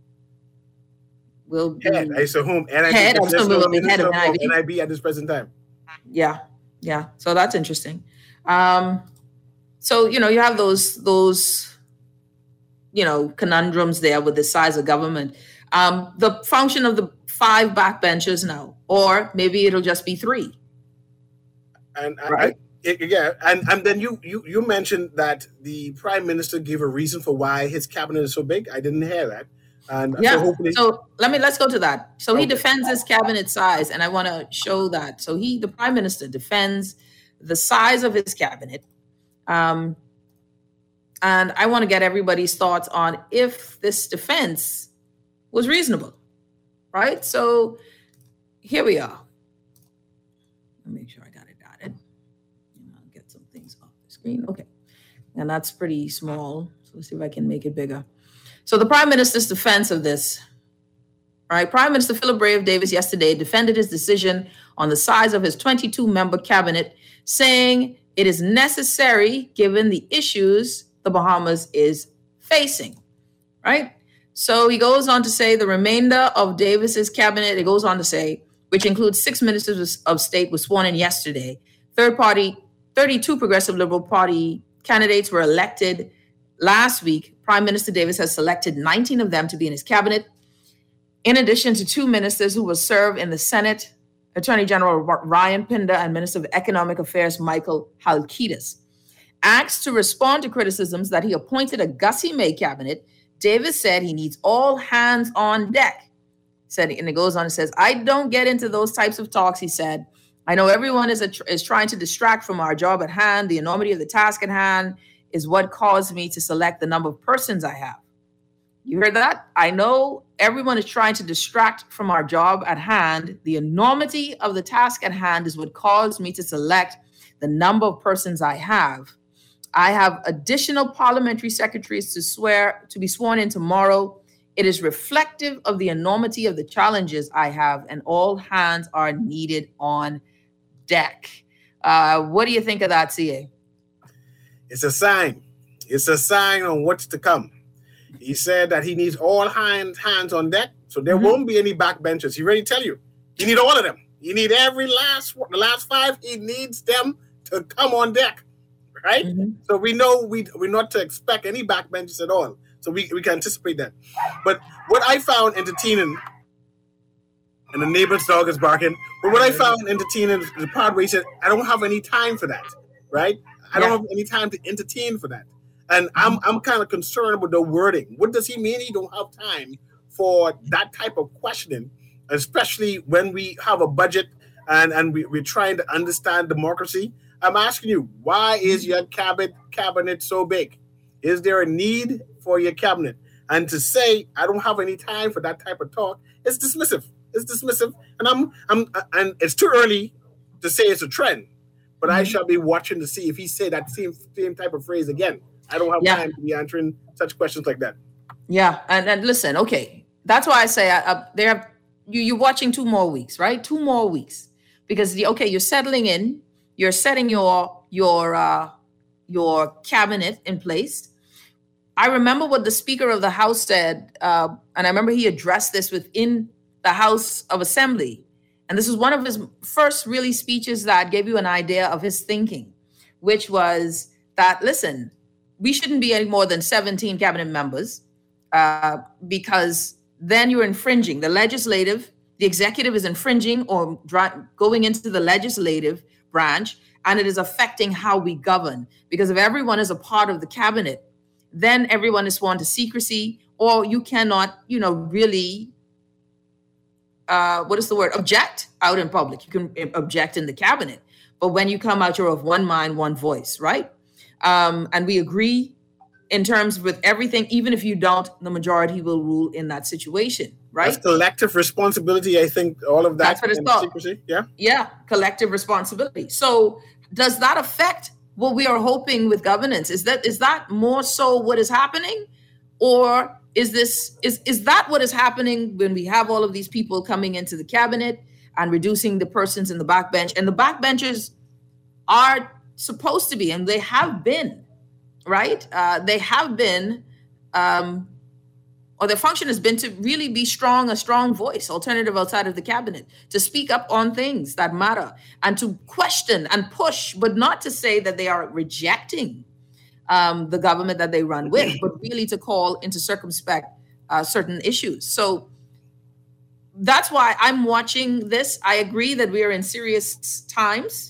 will be Head, I said home, and I Head, think I'm there's still no will be head of minister N I B. N I B at this present time. yeah yeah so that's interesting. Um so you know you have those those you know conundrums there with the size of government. Um the function of the five backbenchers now, or maybe it'll just be three. And I, Right. I, it- yeah, and, and then you, you you mentioned that the Prime Minister gave a reason for why his cabinet is so big. I didn't hear that. And Yeah. so hopefully, So let me let's go to that. So he Okay. defends his cabinet size, and I want to show that. So he, the prime minister, defends the size of his cabinet, um, and I want to get everybody's thoughts on if this defense was reasonable, right? So here we are. Let me make sure I got it. Got it. I'll get some things off the screen. Okay, and that's pretty small. So let's see if I can make it bigger. So the Prime Minister's defense of this, right? Prime Minister Philip Brave Davis yesterday defended his decision on the size of his twenty-two member cabinet, saying it is necessary given the issues the Bahamas is facing, right? So he goes on to say the remainder of Davis's cabinet, it goes on to say, which includes six ministers of state, was sworn in yesterday. Third party, thirty-two Progressive Liberal Party candidates were elected last week. Prime Minister Davis has selected nineteen of them to be in his cabinet, in addition to two ministers who will serve in the Senate, Attorney General Ryan Pinder and Minister of Economic Affairs Michael Halkitis. Asked to respond to criticisms that he appointed a Gussie May cabinet, Davis said he needs all hands on deck. Said, and it goes on and says, I don't get into those types of talks, he said. I know everyone is, a, is trying to distract from our job at hand. The enormity of the task at hand is what caused me to select the number of persons I have. You heard that? I know everyone is trying to distract from our job at hand. The enormity of the task at hand is what caused me to select the number of persons I have. I have additional parliamentary secretaries to swear to be sworn in tomorrow. It is reflective of the enormity of the challenges I have, and all hands are needed on deck. Uh, what do you think of that, C A? It's a sign. It's a sign on what's to come. He said that he needs all hands hands on deck, so there mm-hmm. won't be any backbenchers. He already tell you. You need all of them. You need every last the last five. He needs them to come on deck, right? Mm-hmm. So we know we we're not to expect any backbenchers at all. So we, we can anticipate that. But what I found entertaining, and the neighbor's dog is barking. But what I found entertaining is the part where he said, "I don't have any time for that," right? I don't yeah. have any time to entertain for that. And I'm I'm kind of concerned about the wording. What does he mean he don't have time for that type of questioning, especially when we have a budget and, and we, we're trying to understand democracy? I'm asking you, why is your cabinet cabinet so big? Is there a need for your cabinet? And to say, I don't have any time for that type of talk, it's dismissive. It's dismissive. And I'm I'm and it's too early to say it's a trend, but mm-hmm. I shall be watching to see if he say that same same type of phrase again. I don't have yeah. time to be answering such questions like that. Yeah, and, and listen, okay, that's why I say I, I, there. You you're watching two more weeks, right? Two more weeks, because the, okay, you're settling in, you're setting your your uh, your cabinet in place. I remember what the Speaker of the House said, uh, and I remember he addressed this within the House of Assembly, and this was one of his first really speeches that gave you an idea of his thinking, which was that listen. We shouldn't be any more than seventeen cabinet members uh, because then you're infringing. The legislative, the executive is infringing or dra- going into the legislative branch, and it is affecting how we govern. Because if everyone is a part of the cabinet, then everyone is sworn to secrecy, or you cannot, you know, really, uh, what is the word? Object out in public. You can object in the cabinet. But when you come out, you're of one mind, one voice, right? Um, and we agree in terms with everything, even if you don't, the majority will rule in that situation, right? That's collective responsibility. I think all of that. That's what it's called. Secrecy. Yeah. Yeah. Collective responsibility. So does that affect what we are hoping with governance? Is that, is that more so what is happening? Or is this, is, is that what is happening when we have all of these people coming into the cabinet and reducing the persons in the backbench? And the backbenchers are supposed to be, and they have been, right? Uh, they have been, um, or their function has been to really be strong, a strong voice, alternative outside of the cabinet, to speak up on things that matter and to question and push, but not to say that they are rejecting um, the government that they run with, but really to call into circumspect uh, certain issues. So that's why I'm watching this. I agree that we are in serious times.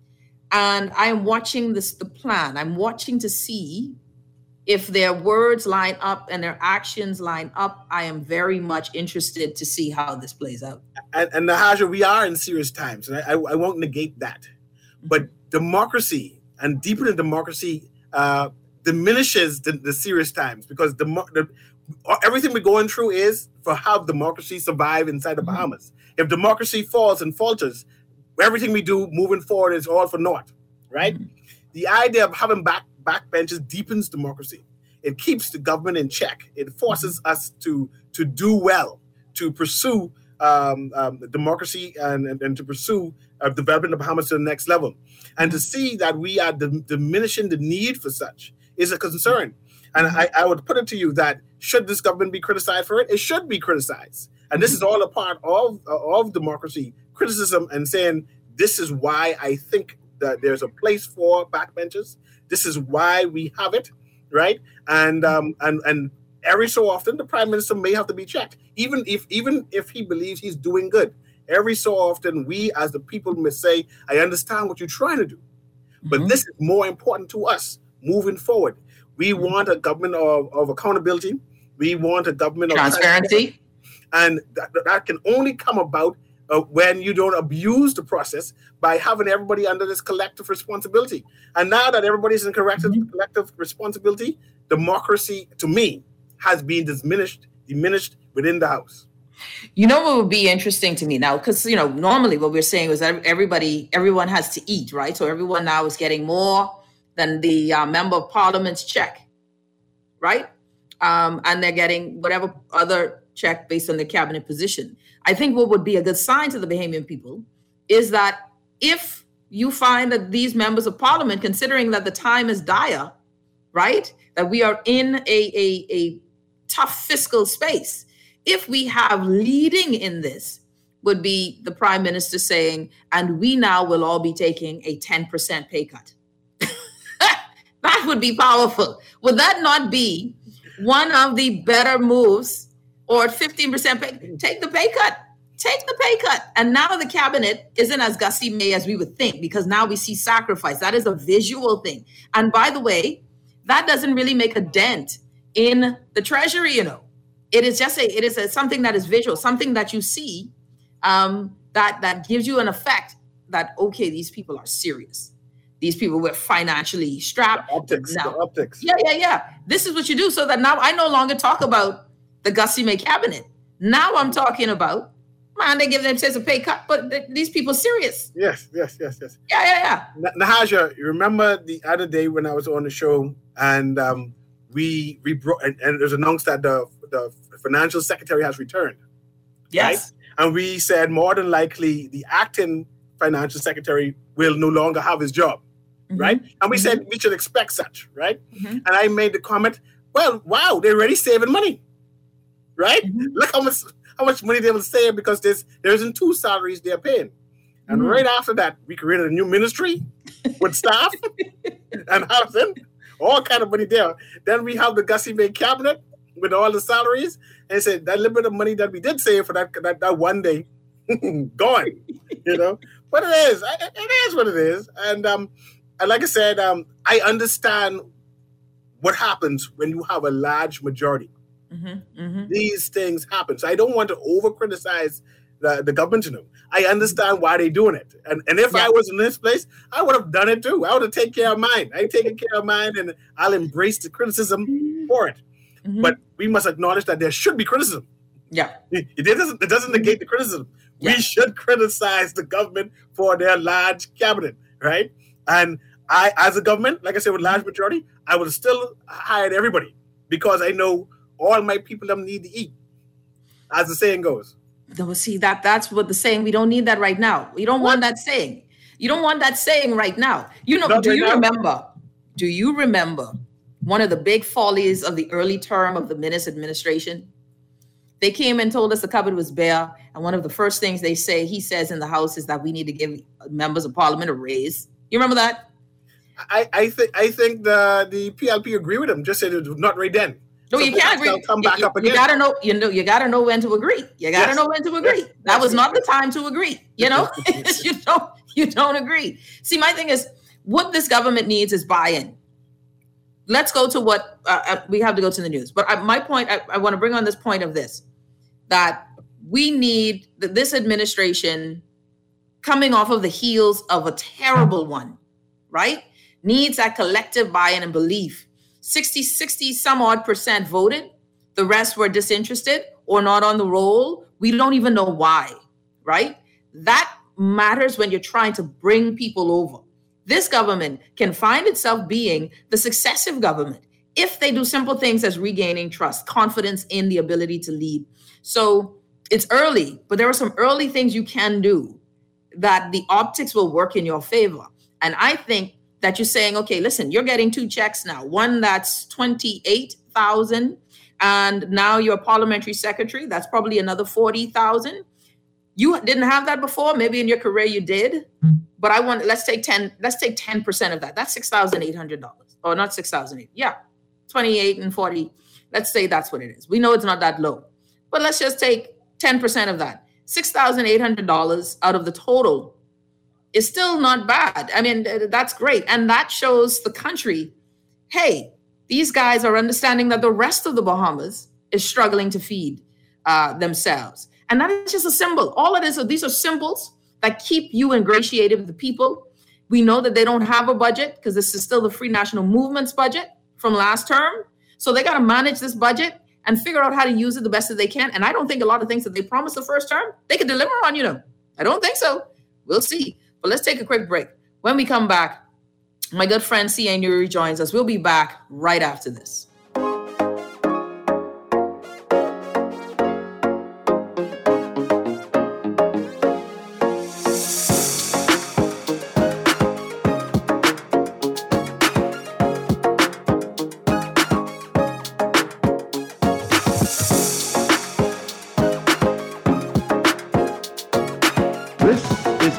And I'm watching this, the plan. I'm watching to see if their words line up and their actions line up. I am very much interested to see how this plays out. And, and Nahaja, we are in serious times, and I, I, I won't negate that. But democracy and deepening democracy uh, diminishes the, the serious times, because the, the everything we're going through is for how democracy survive inside the Bahamas. Mm-hmm. If democracy falls and falters, everything we do moving forward is all for naught, right? Mm-hmm. The idea of having back backbenches deepens democracy. It keeps the government in check. It forces mm-hmm. us to to do well, to pursue um, um, democracy and, and, and to pursue uh, developing the Bahamas to the next level. And to see that we are d- diminishing the need for such is a concern. And I, I would put it to you that should this government be criticized for it? It should be criticized. And this is all a part of, uh, of democracy, criticism, and saying, this is why I think that there's a place for backbenchers. This is why we have it, right? And um, and and every so often, the prime minister may have to be checked, even if even if he believes he's doing good. Every so often, we as the people may say, I understand what you're trying to do, but mm-hmm. this is more important to us moving forward. We want a government of, of accountability. We want a government of transparency. And that, that can only come about uh, when you don't abuse the process by having everybody under this collective responsibility. And now that everybody's in collective, mm-hmm. collective responsibility, democracy, to me, has been diminished, diminished within the House. You know what would be interesting to me now? Because, you know, normally what we're saying is that everybody, everyone has to eat, right? So everyone now is getting more than the uh, member of parliament's check, right? Um, and they're getting whatever other check based on their cabinet position. I think what would be a good sign to the Bahamian people is that if you find that these members of parliament, considering that the time is dire, right? That we are in a, a, a tough fiscal space. If we have leading in this would be the prime minister saying, and we now will all be taking a ten percent pay cut. That would be powerful. Would that not be one of the better moves? Or fifteen percent pay, take the pay cut, take the pay cut. And now the cabinet isn't as Gussie May as we would think, because now we see sacrifice. That is a visual thing. And by the way, that doesn't really make a dent in the treasury, you know. It is just a, it is a, something that is visual, something that you see um, that, that gives you an effect that, okay, these people are serious. These people were financially strapped. The optics, now, the optics. Yeah, yeah, yeah. This is what you do so that now I no longer talk about the Gussie May cabinet. Now I'm talking about, man, they give themselves a pay cut, but th- these people serious. Yes, yes, yes, yes. Yeah, yeah, yeah. Nahaja, you remember the other day when I was on the show and um, we we brought and, and it was announced that the the financial secretary has returned. Yes. Right? And we said more than likely the acting financial secretary will no longer have his job. Mm-hmm. Right? And we mm-hmm. said we should expect such, right? Mm-hmm. And I made the comment, well, wow, they're already saving money. Right? Mm-hmm. Look how much how much money they will save because there's there isn't two salaries they're paying. And mm-hmm. right after that, we created a new ministry with staff and housing, all kind of money there. Then we have the Gussie May cabinet with all the salaries. And said that little bit of money that we did save for that that, that one day, gone. You know? But it is. It is what it is. And um, and like I said, um, I understand what happens when you have a large majority. Mm-hmm, mm-hmm. These things happen. So I don't want to over criticize the, the government, you know. I understand why they're doing it. And and if yeah. I was in this place, I would have done it too. I would have taken care of mine. I ain't taking care of mine and I'll embrace the criticism for it. Mm-hmm. But we must acknowledge that there should be criticism. Yeah. It, it doesn't it doesn't negate the criticism. Yeah. We should criticize the government for their large cabinet, right? And I, as a government, like I said, with large majority, I would have still hired everybody because I know all my people them need to eat, as the saying goes. No, see, that that's what the saying, we don't need that right now. We don't what? want that saying. You don't want that saying right now. You know, Not do right you now. remember, do you remember one of the big follies of the early term of the Minnis administration? They came and told us the cupboard was bare. And one of the first things they say, he says in the House, is that we need to give members of parliament a raise. You remember that? I, I think I think the, the P L P agree with him, just said it was not right then. No, so you can't agree. Come back you, up again. You gotta know. You know. You gotta know when to agree. You gotta yes. know when to agree. Yes. That was not the time to agree. You know. you don't. You don't agree. See, my thing is, what this government needs is buy-in. Let's go to what uh, we have to go to the news. But I, my point, I, I want to bring on this point of this, that we need this administration coming off of the heels of a terrible one, right? Needs that collective buy-in and belief. sixty, sixty some odd percent voted. The rest were disinterested or not on the roll. We don't even know why, right? That matters when you're trying to bring people over. This government can find itself being the successive government if they do simple things as regaining trust, confidence in the ability to lead. So it's early, but there are some early things you can do that the optics will work in your favor. And I think that you're saying, okay, listen, you're getting two checks now. One that's twenty-eight thousand, and now you're a parliamentary secretary. That's probably another forty thousand. You didn't have that before. Maybe in your career you did, but I want, let's take ten, let's take ten percent of that. That's six thousand eight hundred dollars, or not six thousand eight. Yeah, twenty-eight and forty. Let's say that's what it is. We know it's not that low, but let's just take ten percent of that. six thousand eight hundred dollars out of the total is still not bad. I mean, that's great. And that shows the country, hey, these guys are understanding that the rest of the Bahamas is struggling to feed uh, themselves. And that is just a symbol. All it is, these are symbols that keep you ingratiated with the people. We know that they don't have a budget because this is still the Free National Movement's budget from last term. So they got to manage this budget and figure out how to use it the best that they can. And I don't think a lot of things that they promised the first term, they could deliver on, you know. I don't think so. We'll see. But let's take a quick break. When we come back, my good friend C A Nuri joins us. We'll be back right after this.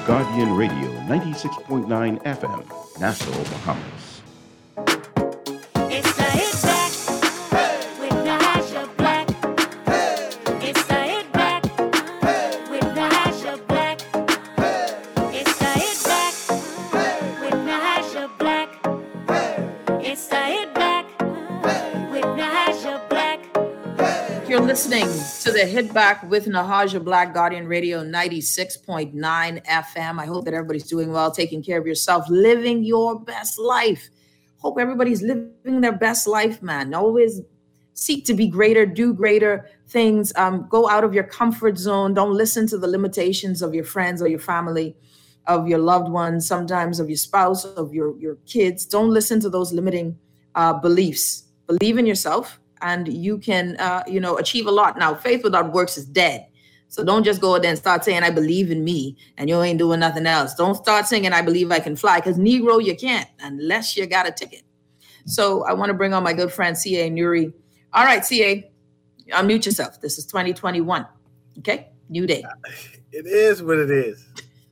Guardian Radio, ninety-six point nine F M, Nassau, Bahamas. It's the hit back with Nahaja Black. It's the hit back with Nahaja Black. It's the hit back with Nahaja Black. It's the hit back with Nahaja Black. You're listening to the Hit Back with Nahaja Black, Guardian Radio ninety-six point nine F M. I hope that everybody's doing well, taking care of yourself, living your best life. Hope everybody's living their best life, man. Always seek to be greater, do greater things. Um, go out of your comfort zone. Don't listen to the limitations of your friends or your family, of your loved ones, sometimes of your spouse, of your, your kids. Don't listen to those limiting uh, beliefs. Believe in yourself, and you can, uh, you know, achieve a lot. Now, faith without works is dead. So don't just go there and start saying, I believe in me, and you ain't doing nothing else. Don't start singing, I believe I can fly, because Negro, you can't unless you got a ticket. So I want to bring on my good friend, C A Nuri. All right, C A, unmute yourself. This is twenty twenty-one. Okay? New day. It is what it is.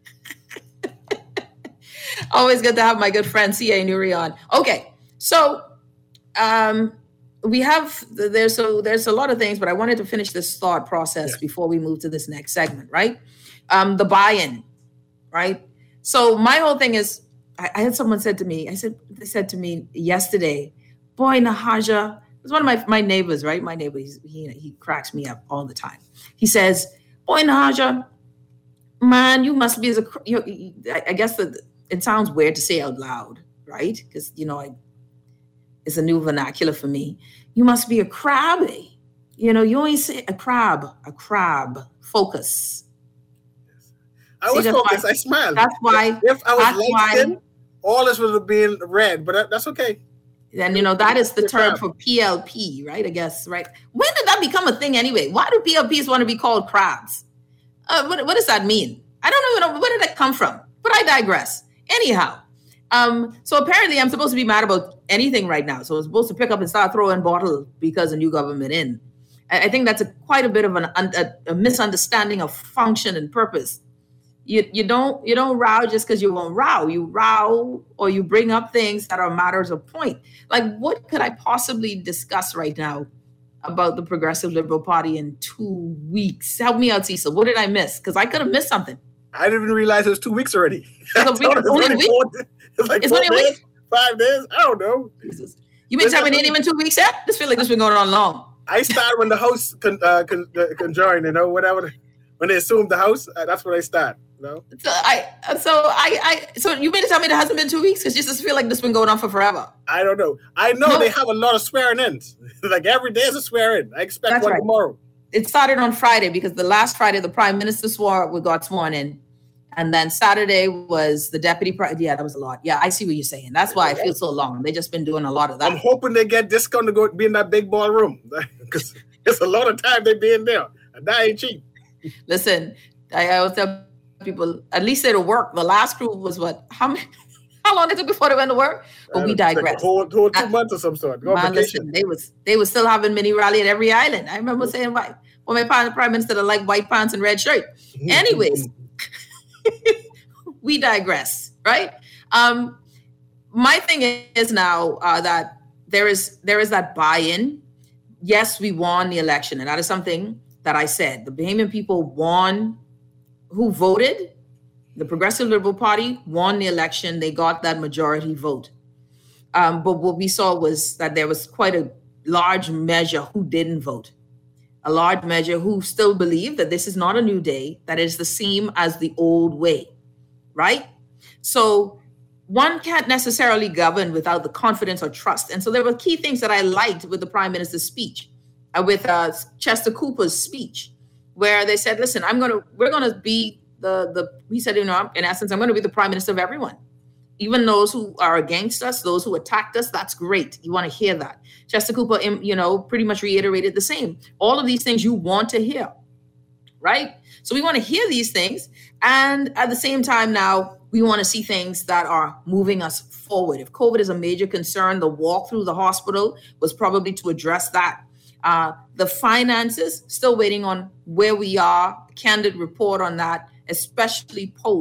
Always good to have my good friend, C A Nuri on. Okay, so um, we have, there's so there's a lot of things, but I wanted to finish this thought process yeah. before we move to this next segment, right? Um, the buy-in, right? So my whole thing is, I, I had someone said to me, I said, they said to me yesterday, boy, Nahaja, it was one of my, my neighbors, right? My neighbor, he's, he, he cracks me up all the time. He says, boy, Nahaja, man, you must be as a, you, I, I guess the, it sounds weird to say out loud, right? Because, you know, I, it's a new vernacular for me. You must be a crabby. You know, you ain't say a crab, a crab. Focus. I was focused. I smiled. That's why. If I was light skinned, all this would have been red, but that, that's okay. And, you know, that is the term for P L P, right? I guess, right? When did that become a thing anyway? Why do P L Ps want to be called crabs? Uh, what, what does that mean? I don't know. Where did that come from? But I digress. Anyhow. Um, so apparently I'm supposed to be mad about anything right now. So I'm supposed to pick up and start throwing bottles because a new government in. I think that's a, quite a bit of an, a, a misunderstanding of function and purpose. You you don't you don't row just because you won't row. You row or you bring up things that are matters of point. Like, what could I possibly discuss right now about the Progressive Liberal Party in two weeks? Help me out, Cecil. What did I miss? Because I could have missed something. I didn't even realize it was two weeks already. It's a week, it's only a week. Four, it's like it's four only a days, week. Five days. I don't know. Jesus. You mean tell me it ain't even two weeks yet? This feel like this been going on long. I start when the house con, uh, con, uh, conjoined, you know, whatever. When they assume the house, uh, that's when I start. You know? So I, so I, I, so you mean to tell me it hasn't been two weeks? Because you just feel like this been going on for forever. I don't know. I know no. They have a lot of swearing ins. Like every day is a swear in. I expect that's one right. tomorrow. It started on Friday because the last Friday the Prime Minister swore we got sworn in. And then Saturday was the deputy. Pre- yeah, that was a lot. Yeah, I see what you're saying. That's why I feel so long. They just been doing a lot of that. I'm hoping they get discount to go be in that big ballroom because it's a lot of time they be in there. And that ain't cheap. Listen, I always tell people at least it'll work. The last crew was what? How many? How long it took before they went to work? But we digress. Like a whole, whole two months or some sort. Go man, listen, they was they was still having mini rally at every island. I remember saying, "Why? Well, my prime minister that like white pants and red shirt." Anyways. We digress, right? Um, my thing is now uh, that there is there is that buy-in. Yes, we won the election, and that is something that I said. The Bahamian people won, who voted. The Progressive Liberal Party won the election. They got that majority vote. Um, but what we saw was that there was quite a large measure who didn't vote. A large measure who still believe that this is not a new day, that it's the same as the old way, right? So one can't necessarily govern without the confidence or trust. And so there were key things that I liked with the Prime Minister's speech, uh, with uh, Chester Cooper's speech, where they said, listen, I'm going to, we're going to be the, the, he said, you know, in essence, I'm going to be the Prime Minister of everyone. Even those who are against us, those who attacked us, that's great. You want to hear that. Chester Cooper, you know, pretty much reiterated the same. All of these things you want to hear, right? So we want to hear these things. And at the same time now, we want to see things that are moving us forward. If COVID is a major concern, the walk through the hospital was probably to address that. Uh, the finances, still waiting on where we are, candid report on that, especially post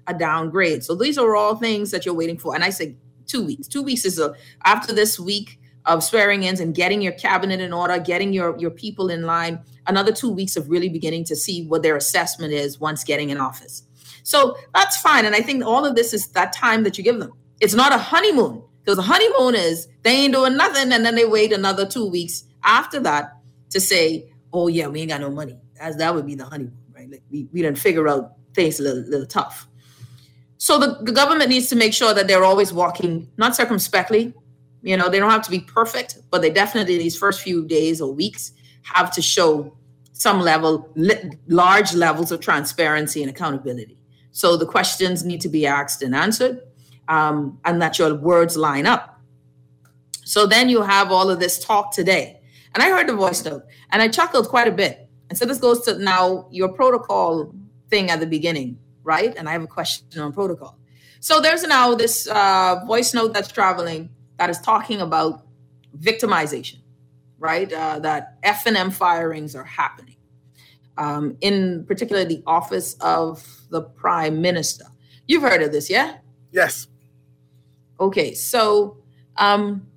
a downgrade. So these are all things that you're waiting for. And I say two weeks. Two weeks is a, after this week of swearing in and getting your cabinet in order, getting your, your people in line, another two weeks of really beginning to see what their assessment is once getting in office. So that's fine. And I think all of this is that time that you give them. It's not a honeymoon, because a honeymoon is they ain't doing nothing. And then they wait another two weeks after that to say, oh, yeah, we ain't got no money. As that would be the honeymoon, right? Like we, we didn't figure out things a little, little tough. So the, the government needs to make sure that they're always walking, not circumspectly. You know, they don't have to be perfect, but they definitely, these first few days or weeks, have to show some level, li- large levels of transparency and accountability. So the questions need to be asked and answered, um, and that your words line up. So then you have all of this talk today. And I heard the voice note, and I chuckled quite a bit. And so this goes to now your protocol thing at the beginning, right? And I have a question on protocol. So there's now this uh, voice note that's traveling that is talking about victimization, right? Uh, that F and M firings are happening, um, in particular the office of the Prime Minister. You've heard of this, yeah? Yes. Okay, so um,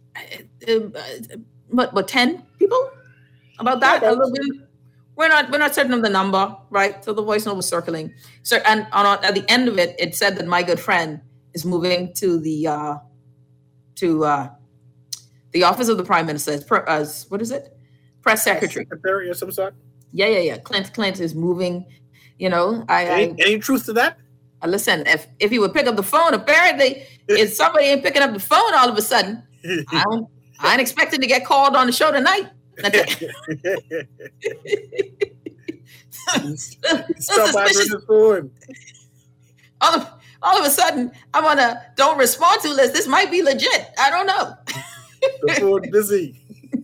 what, what, ten people about that? Yeah, A little bit. We're not we're not certain of the number, right? So the voice note was circling. So and on, at the end of it, it said that my good friend is moving to the uh, to uh, the office of the Prime Minister as, per, as what is it? Press secretary. Secretary of some sort. Yeah, yeah, yeah. Clint Clint is moving. You know, I any, I, any truth to that? I listen. If if he would pick up the phone, apparently, if somebody ain't picking up the phone all of a sudden, I don't. I ain't expecting to get called on the show tonight. Stop answering the phone. All of, all of a sudden, I'm on a don't respond to list. This might be legit. I don't know. The phone busy.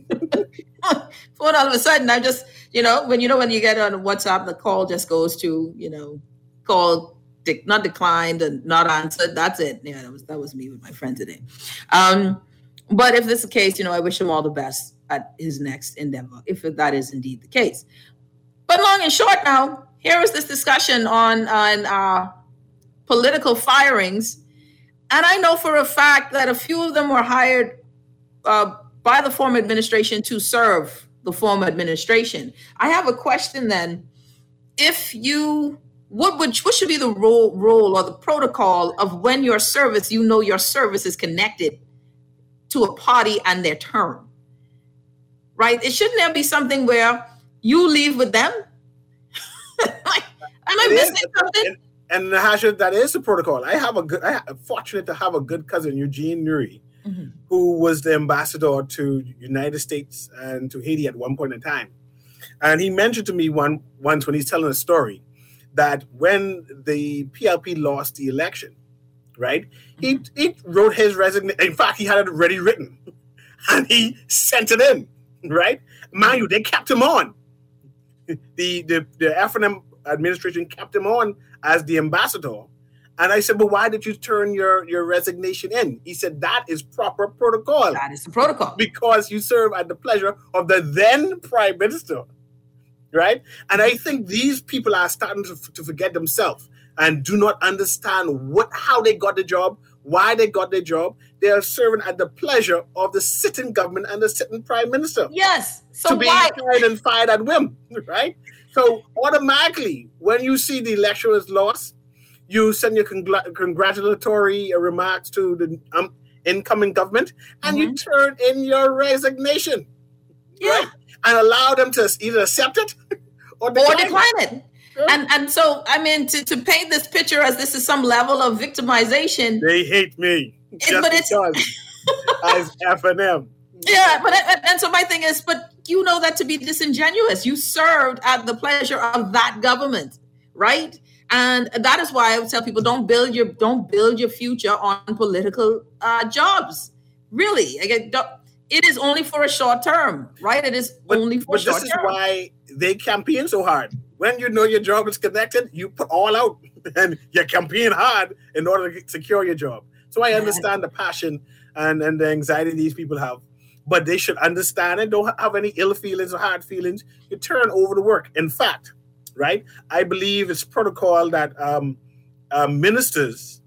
Phone all of a sudden, I just, you know, when you know when you get on WhatsApp, the call just goes to, you know, call de- not declined and not answered. That's it. Yeah, that was that was me with my friend today. Um, but if this is the case, you know, I wish him all the best at his next endeavor, if that is indeed the case. But long and short now, here is this discussion on, on uh, political firings. And I know for a fact that a few of them were hired uh, by the former administration to serve the former administration. I have a question then. If you, what would, what should be the role, role or the protocol of when your service, you know your service is connected to a party and their term? Right? It shouldn't there be something where you leave with them? Like, am I missing something? And, and Natasha, that is the protocol. I have a good, I am fortunate to have a good cousin, Eugene Nuri, mm-hmm. who was the ambassador to United States and to Haiti at one point in time. And he mentioned to me one once when he's telling a story that when the P L P lost the election, right, mm-hmm. he, he wrote his resignation. In fact, he had it already written and he sent it in. Right, mind you, they kept him on. The the the F and M administration kept him on as the ambassador, and I said, "But why did you turn your your resignation in?" He said, "That is proper protocol. That is the protocol because you serve at the pleasure of the then Prime Minister." Right, and I think these people are starting to, to forget themselves and do not understand what how they got the job, why they got the job. They are serving at the pleasure of the sitting government and the sitting Prime Minister. Yes. So to be why? fired and fired at whim, right? So automatically, when you see the election is lost, you send your congr- congratulatory remarks to the um, incoming government, and mm-hmm. you turn in your resignation, yeah, right? And allow them to either accept it or decline, or decline it. it. And and so, I mean, to, to paint this picture as this is some level of victimization. They hate me. It, but it's as F and M. Yeah, but and so my thing is, but you know that to be disingenuous. You served at the pleasure of that government, right? And that is why I would tell people don't build your don't build your future on political uh, jobs. Really, again, it is only for a short term, right? It is but, only for but a short term. But this is why they campaign so hard. When you know your job is connected, you put all out and you campaign hard in order to secure your job. So I understand the passion and, and the anxiety these people have, but they should understand and don't have any ill feelings or hard feelings. You turn over the work. In fact, right, I believe it's protocol that um, uh, ministers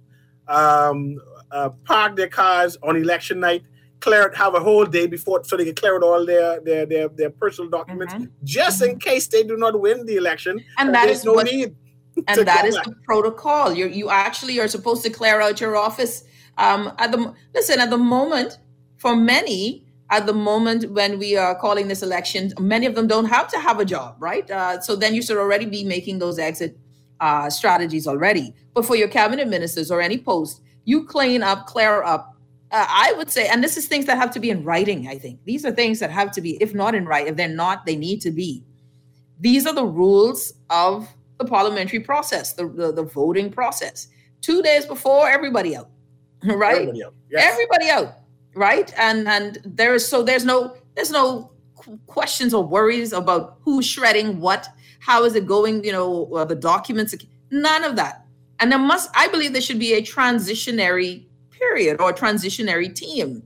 um, uh, park their cars on election night, clear it, have a whole day before so they can clear out all their their their, their personal documents, mm-hmm. just mm-hmm. in case they do not win the election. And that is no what, need. And that is the protocol. You you actually are supposed to clear out your office. Um, at the listen at the moment, for many, at the moment when we are calling this election, many of them don't have to have a job, right? Uh, so then you should already be making those exit uh, strategies already. But for your cabinet ministers or any post, you clean up, clear up. Uh, I would say, and this is things that have to be in writing, I think. These are things that have to be, if not in writing, if they're not, they need to be. These are the rules of the parliamentary process, the, the, the voting process. Two days before, everybody out, right? Everybody out. Yes. Everybody out, right? And and there is so there's no there's no questions or worries about who's shredding what, how is it going, you know, uh, the documents, none of that. And there must, I believe there should be a transitionary period or transitionary team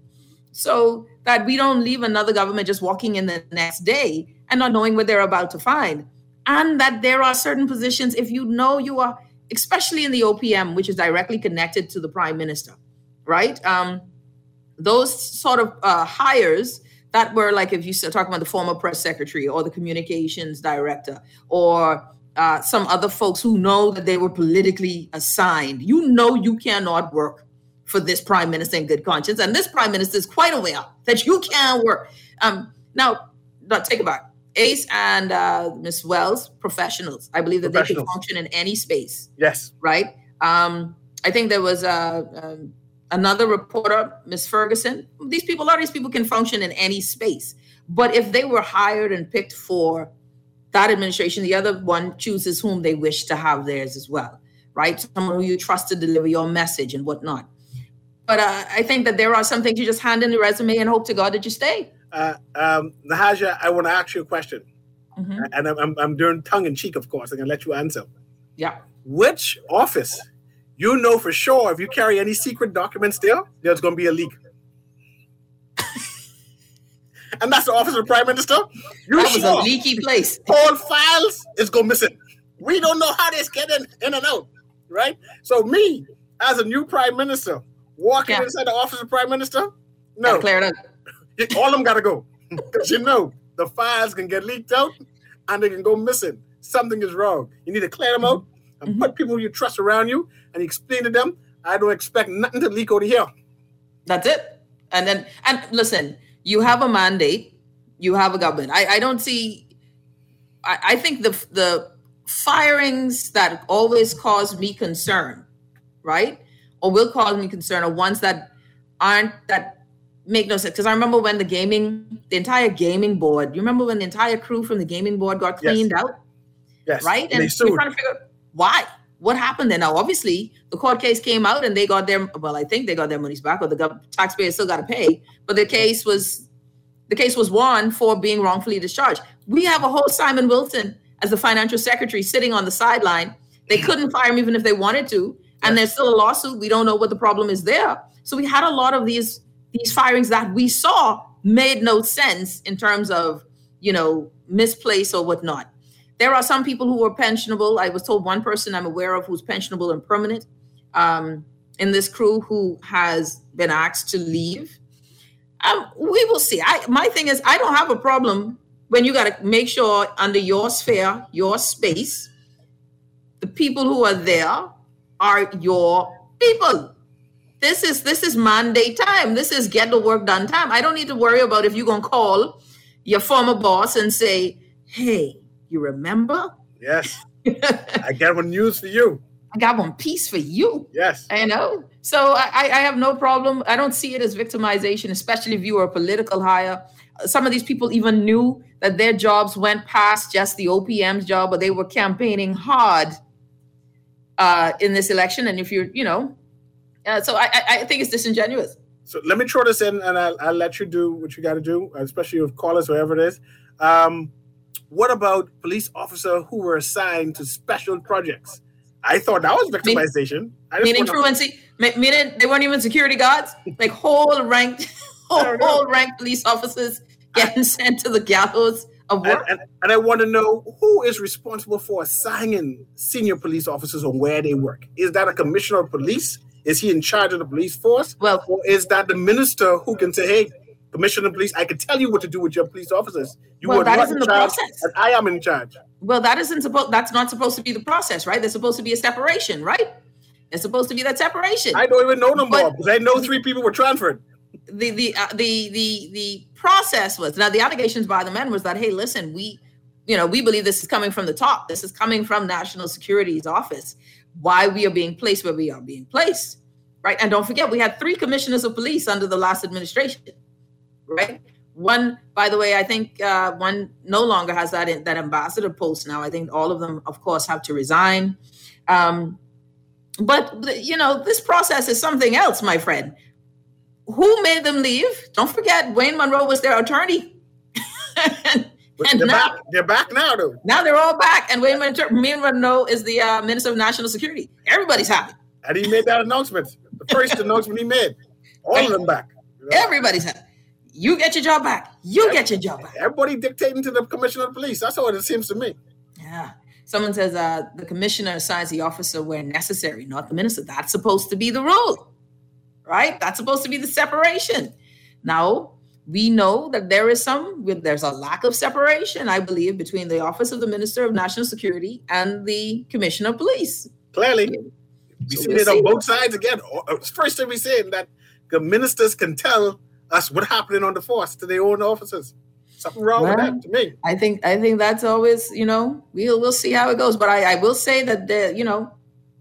so that we don't leave another government just walking in the next day and not knowing what they're about to find. And that there are certain positions, if you know you are, especially in the O P M, which is directly connected to the prime minister, right? Um, those sort of uh, hires that were like, if you start talking about the former press secretary or the communications director or uh, some other folks who know that they were politically assigned, you know you cannot work for this prime minister in good conscience. And this prime minister is quite aware that you can work. Um, now, now, take it back. Ace and uh, Miz Wells, professionals. I believe that they can function in any space. Yes. Right? Um, I think there was uh, um, another reporter, Miz Ferguson. These people, a lot of these people can function in any space. But if they were hired and picked for that administration, the other one chooses whom they wish to have theirs as well. Right? Someone who you trust to deliver your message and whatnot. But uh, I think that there are some things you just hand in the resume and hope to God that you stay. Uh, um, Nahaja, I want to ask you a question. Mm-hmm. And I'm, I'm, I'm doing tongue in cheek, of course. I'm going to let you answer. Yeah. Which office, you know for sure, if you carry any secret documents there, there's going to be a leak. And that's the office of the prime minister. You that sure was a leaky place. All files is going missing. We don't know how this get in, in and out, right? So me, as a new prime minister, walking yeah. inside the office of prime minister, no. Clear it up. All of them got to go. Because you know, the files can get leaked out and they can go missing. Something is wrong. You need to clear them out and mm-hmm. put people you trust around you and explain to them, I don't expect nothing to leak out of here. That's it. And then, and listen, you have a mandate. You have a government. I, I don't see, I, I think the the firings that always cause me concern, right? Or will cause me concern are ones that aren't, that make no sense. Because I remember when the gaming, the entire gaming board, you remember when the entire crew from the gaming board got cleaned yes. out? Yes. Right? And, and we're trying to figure out why? What happened there? Now, obviously, the court case came out and they got their, well, I think they got their monies back, or the gov- taxpayers still got to pay. But the case was, the case was won for being wrongfully discharged. We have a whole Simon Wilson as the financial secretary sitting on the sideline. They couldn't fire him even if they wanted to. And there's still a lawsuit. We don't know what the problem is there. So we had a lot of these these firings that we saw made no sense in terms of, you know, misplaced or whatnot. There are some people who are pensionable. I was told one person I'm aware of who's pensionable and permanent um, in this crew who has been asked to leave. Um, we will see. I, my thing is, I don't have a problem when you got to make sure under your sphere, your space, the people who are there are your people. This is this is mandate time. This is get the work done time. I don't need to worry about if you're going to call your former boss and say, hey, you remember? Yes. I got one news for you. I got one piece for you. Yes. I know. So I, I have no problem. I don't see it as victimization, especially if you were a political hire. Some of these people even knew that their jobs went past just the O P M's job, but they were campaigning hard uh, in this election. And if you're, you know, uh, so I, I think it's disingenuous. So let me throw this in and I'll, I'll let you do what you got to do, especially with callers, whoever it is. Um, what about police officers who were assigned to special projects? I thought that was victimization. I meaning truancy, to... meaning they weren't even security guards, like whole ranked, whole, whole ranked police officers getting sent to the gallows of work. And, and, and I want to know who is responsible for assigning senior police officers on where they work. Is that a commissioner of police? Is he in charge of the police force? Well, or is that the minister who can say, hey, commissioner of police, I can tell you what to do with your police officers. You well, are that not isn't in the charge, process. and I am in charge. Well, that isn't supposed. That's not supposed to be the process, right? There's supposed to be a separation, right? It's supposed to be that separation. I don't even know no more But- because I know three people were transferred. the the uh, the the the process was, now the allegations by the men was that, hey, listen, we you know we believe this is coming from the top. This is coming from National Security's office. Why we are being placed where we are being placed, right? And don't forget, we had three commissioners of police under the last administration, right? One, by the way, I think uh, one no longer has that that ambassador post now. I think all of them, of course, have to resign. Um, but you know, this process is something else, my friend. Who made them leave? Don't forget, Wayne Monroe was their attorney. and they're, now, back. they're back now, though. Now they're all back. And Wayne Monroe, Wayne Monroe is the uh, Minister of National Security. Everybody's happy. And he made that announcement. The first announcement he made. All of them back. You know? Everybody's happy. You get your job back. You get your job back. Everybody dictating to the commissioner of police. That's what it seems to me. Yeah. Someone says uh, the commissioner assigns the officer where necessary, not the minister. That's supposed to be the rule. Right? That's supposed to be the separation. Now, we know that there is some, there's a lack of separation, I believe, between the Office of the Minister of National Security and the Commissioner of Police. Clearly. We So see we'll it on see. both sides again. First time we saying that the ministers can tell us what's happening on the force to their own officers. Something wrong Well, with that to me. I think I think that's always, you know, we'll we'll see how it goes. But I, I will say that the, you know,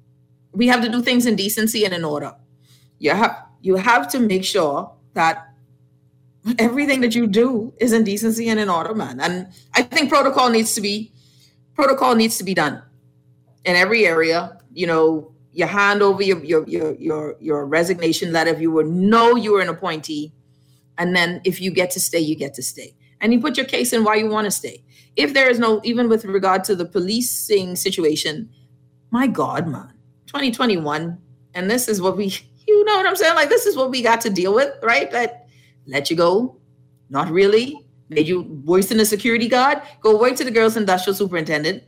we have to do things in decency and in order. You have you have to make sure that everything that you do is in decency and in order, man. And I think protocol needs to be protocol needs to be done in every area. You know, you hand over your your your your, your resignation letter if you were know you were an appointee, and then if you get to stay, you get to stay. And you put your case in why you want to stay. If there is no, even with regard to the policing situation, my God, man, twenty twenty-one, and this is what we, you know what I'm saying? Like, this is what we got to deal with, right? That let you go, not really, made you worse than a security guard, go work to the girls' industrial superintendent.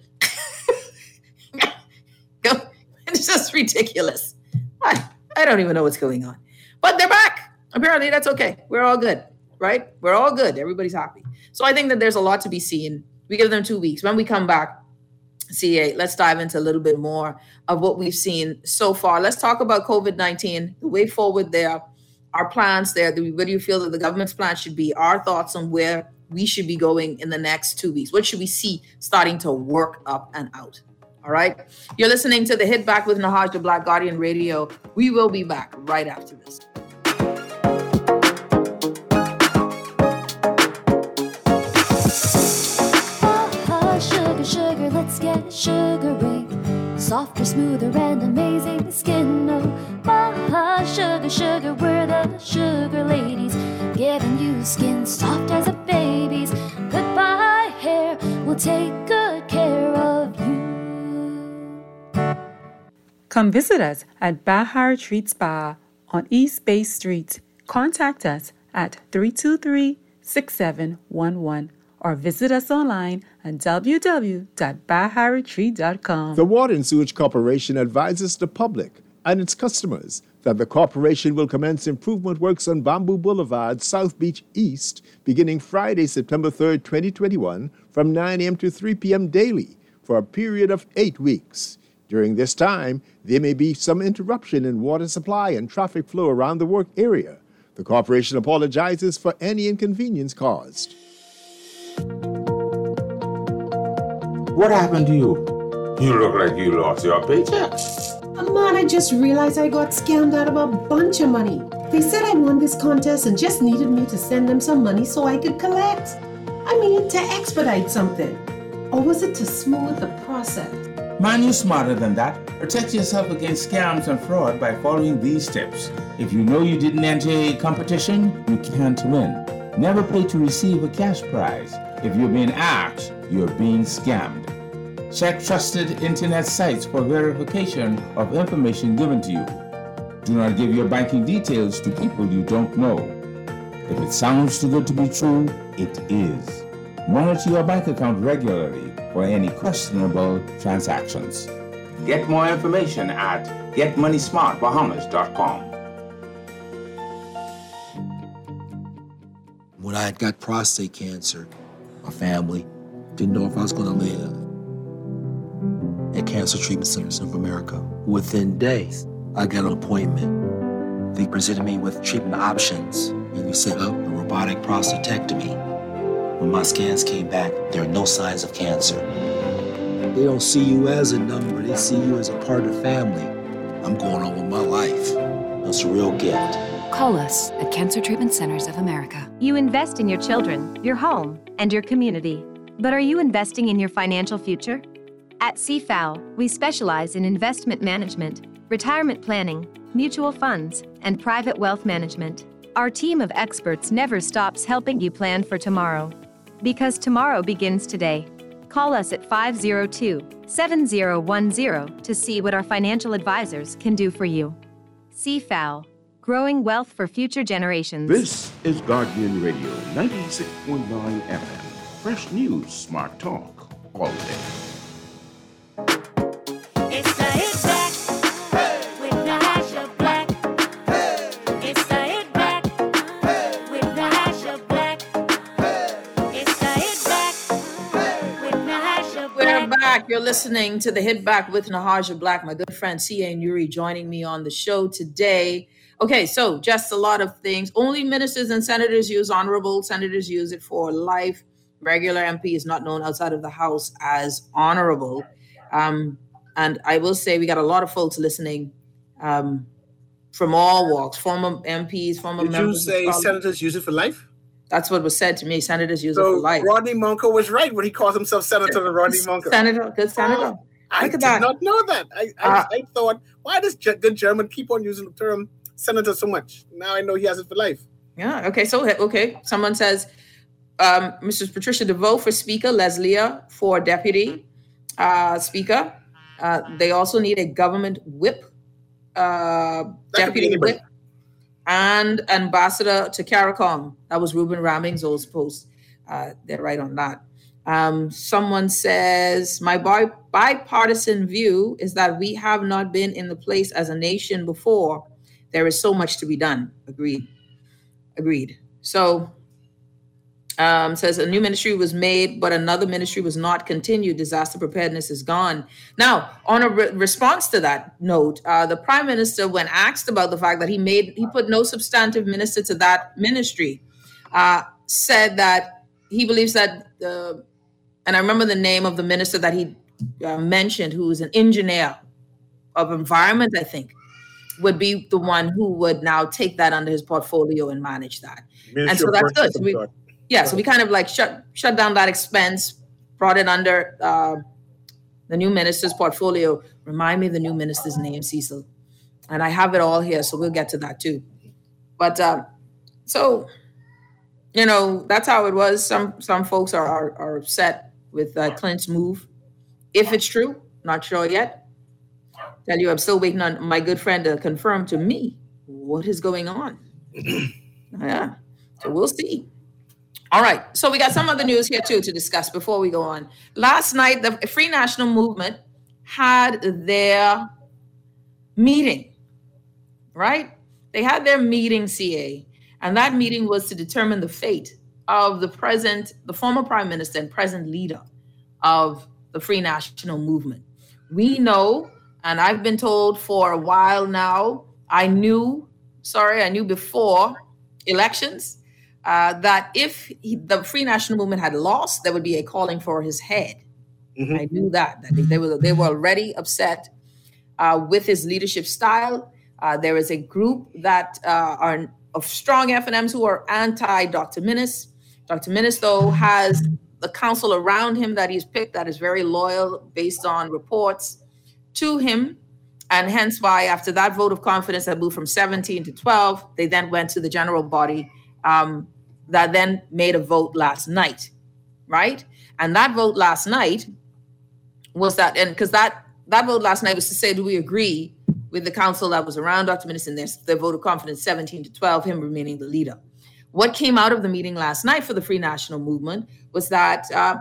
Go, it's just ridiculous. I, I don't even know what's going on. But they're back. Apparently, that's okay. We're all good. Right? We're all good. Everybody's happy. So I think that there's a lot to be seen. We give them two weeks. When we come back, C A, let's dive into a little bit more of what we've seen so far. Let's talk about COVID nineteen, the way forward there, our plans there. What do you feel that the government's plan should be? Our thoughts on where we should be going in the next two weeks. What should we see starting to work up and out? All right. You're listening to the Hit Back with Nahaja Black Guardian Radio. We will be back right after this. Sugar, let's get sugary. Softer, smoother, and amazing skin. Oh, Baja Sugar, sugar, we're the sugar ladies. Giving you skin soft as a baby's. Goodbye, hair, we'll take good care of you. Come visit us at Baja Retreat Spa on East Bay Street. Contact us at three two three, six seven one one. Or visit us online at w w w dot baja retreat dot com. The Water and Sewage Corporation advises the public and its customers that the corporation will commence improvement works on Bamboo Boulevard, South Beach East, beginning Friday, September third, twenty twenty-one, from nine a.m. to three p.m. daily for a period of eight weeks. During this time, there may be some interruption in water supply and traffic flow around the work area. The corporation apologizes for any inconvenience caused. What happened to you? You look like you lost your paycheck. Man, I just realized I got scammed out of a bunch of money. They said I won this contest and just needed me to send them some money so I could collect. I mean, to expedite something. Or was it to smooth the process? Man, you're smarter than that. Protect yourself against scams and fraud by following these steps. If you know you didn't enter a competition, you can't win. Never pay to receive a cash prize. If you're being asked, you're being scammed. Check trusted internet sites for verification of information given to you. Do not give your banking details to people you don't know. If it sounds too good to be true, it is. Monitor your bank account regularly for any questionable transactions. Get more information at get money smart bahamas dot com. When I had got prostate cancer, my family didn't know if I was going to live. At Cancer Treatment Centers of America, within days, I got an appointment. They presented me with treatment options, and we set up a robotic prostatectomy. When my scans came back, there are no signs of cancer. They don't see you as a number, they see you as a part of the family. I'm going on with my life. That's a real gift. Call us at Cancer Treatment Centers of America. You invest in your children, your home, and your community. But are you investing in your financial future? At C F A L, we specialize in investment management, retirement planning, mutual funds, and private wealth management. Our team of experts never stops helping you plan for tomorrow. Because tomorrow begins today. Call us at five oh two, seven oh one oh to see what our financial advisors can do for you. C F A L, growing wealth for future generations. This is Guardian Radio, ninety-six point nine F M. Fresh news, smart talk, all day. It's the Hit Back with Natasha Black. It's the Hit Back with Natasha Black. It's the Hit Back with Natasha Black. We're back. You're listening to the Hit Back with Natasha Black. My good friend C A Nuri joining me on the show today. Okay, so just a lot of things. Only ministers and senators use honorable. Senators use it for life. Regular M P is not known outside of the House as honorable. Um, and I will say we got a lot of folks listening um, from all walks, former M Ps, former Did members. you say of senators use it for life? That's what was said to me. Senators use so it for life. Rodney Monco was right when he calls himself Senator Rodney Monco. Senator, good senator. Oh, I Look did at that. not know that. I, I, Uh, I thought, why does Ge- good German keep on using the term senator so much? Now I know he has it for life. Yeah. Okay. So, okay. Someone says, um, Missus Patricia DeVoe for Speaker, Leslia for Deputy uh, Speaker. Uh, they also need a government whip, uh, deputy whip, and ambassador to CARICOM. That was Ruben Raming's old post. Uh, they're right on that. Um, someone says, my bi- bipartisan view is that we have not been in the place as a nation before. There is so much to be done. Agreed. Agreed. So, um, says a new ministry was made, but another ministry was not continued. Disaster preparedness is gone. Now, on a re- response to that note, uh, the prime minister, when asked about the fact that he made, he put no substantive minister to that ministry, uh, said that he believes that, uh, and I remember the name of the minister that he uh, mentioned, who is an engineer of environment, I think, would be the one who would now take that under his portfolio and manage that. Ministry and so that's good. So we, yeah, so we kind of like shut shut down that expense, brought it under uh, the new minister's portfolio. Remind me of the new minister's name, Cecil. And I have it all here, so we'll get to that too. But uh, so, you know, that's how it was. Some some folks are are, are upset with uh, Clint's move. If it's true, not sure yet. Tell you, I'm still waiting on my good friend to confirm to me what is going on. Yeah, so we'll see. All right, so we got some other news here too to discuss before we go on. Last night, the Free National Movement had their meeting, right? They had their meeting, C A, and that meeting was to determine the fate of the present, the former prime minister and present leader of the Free National Movement. We know, and I've been told for a while now, I knew, sorry, I knew before elections, uh, that if he, the Free National Movement had lost, there would be a calling for his head. Mm-hmm. I knew that, that they were they were already upset uh, with his leadership style. Uh, there is a group that uh, are of strong F N Ms who are anti-Doctor Minnis. Doctor Minnis, though, has the council around him that he's picked that is very loyal based on reports to him. And hence why after that vote of confidence that moved from seventeen to twelve, they then went to the general body um, that then made a vote last night, right? And that vote last night was that, and because that, that vote last night was to say, do we agree with the council that was around Doctor Minnis in their, their vote of confidence, seventeen to twelve, him remaining the leader. What came out of the meeting last night for the Free National Movement was that uh,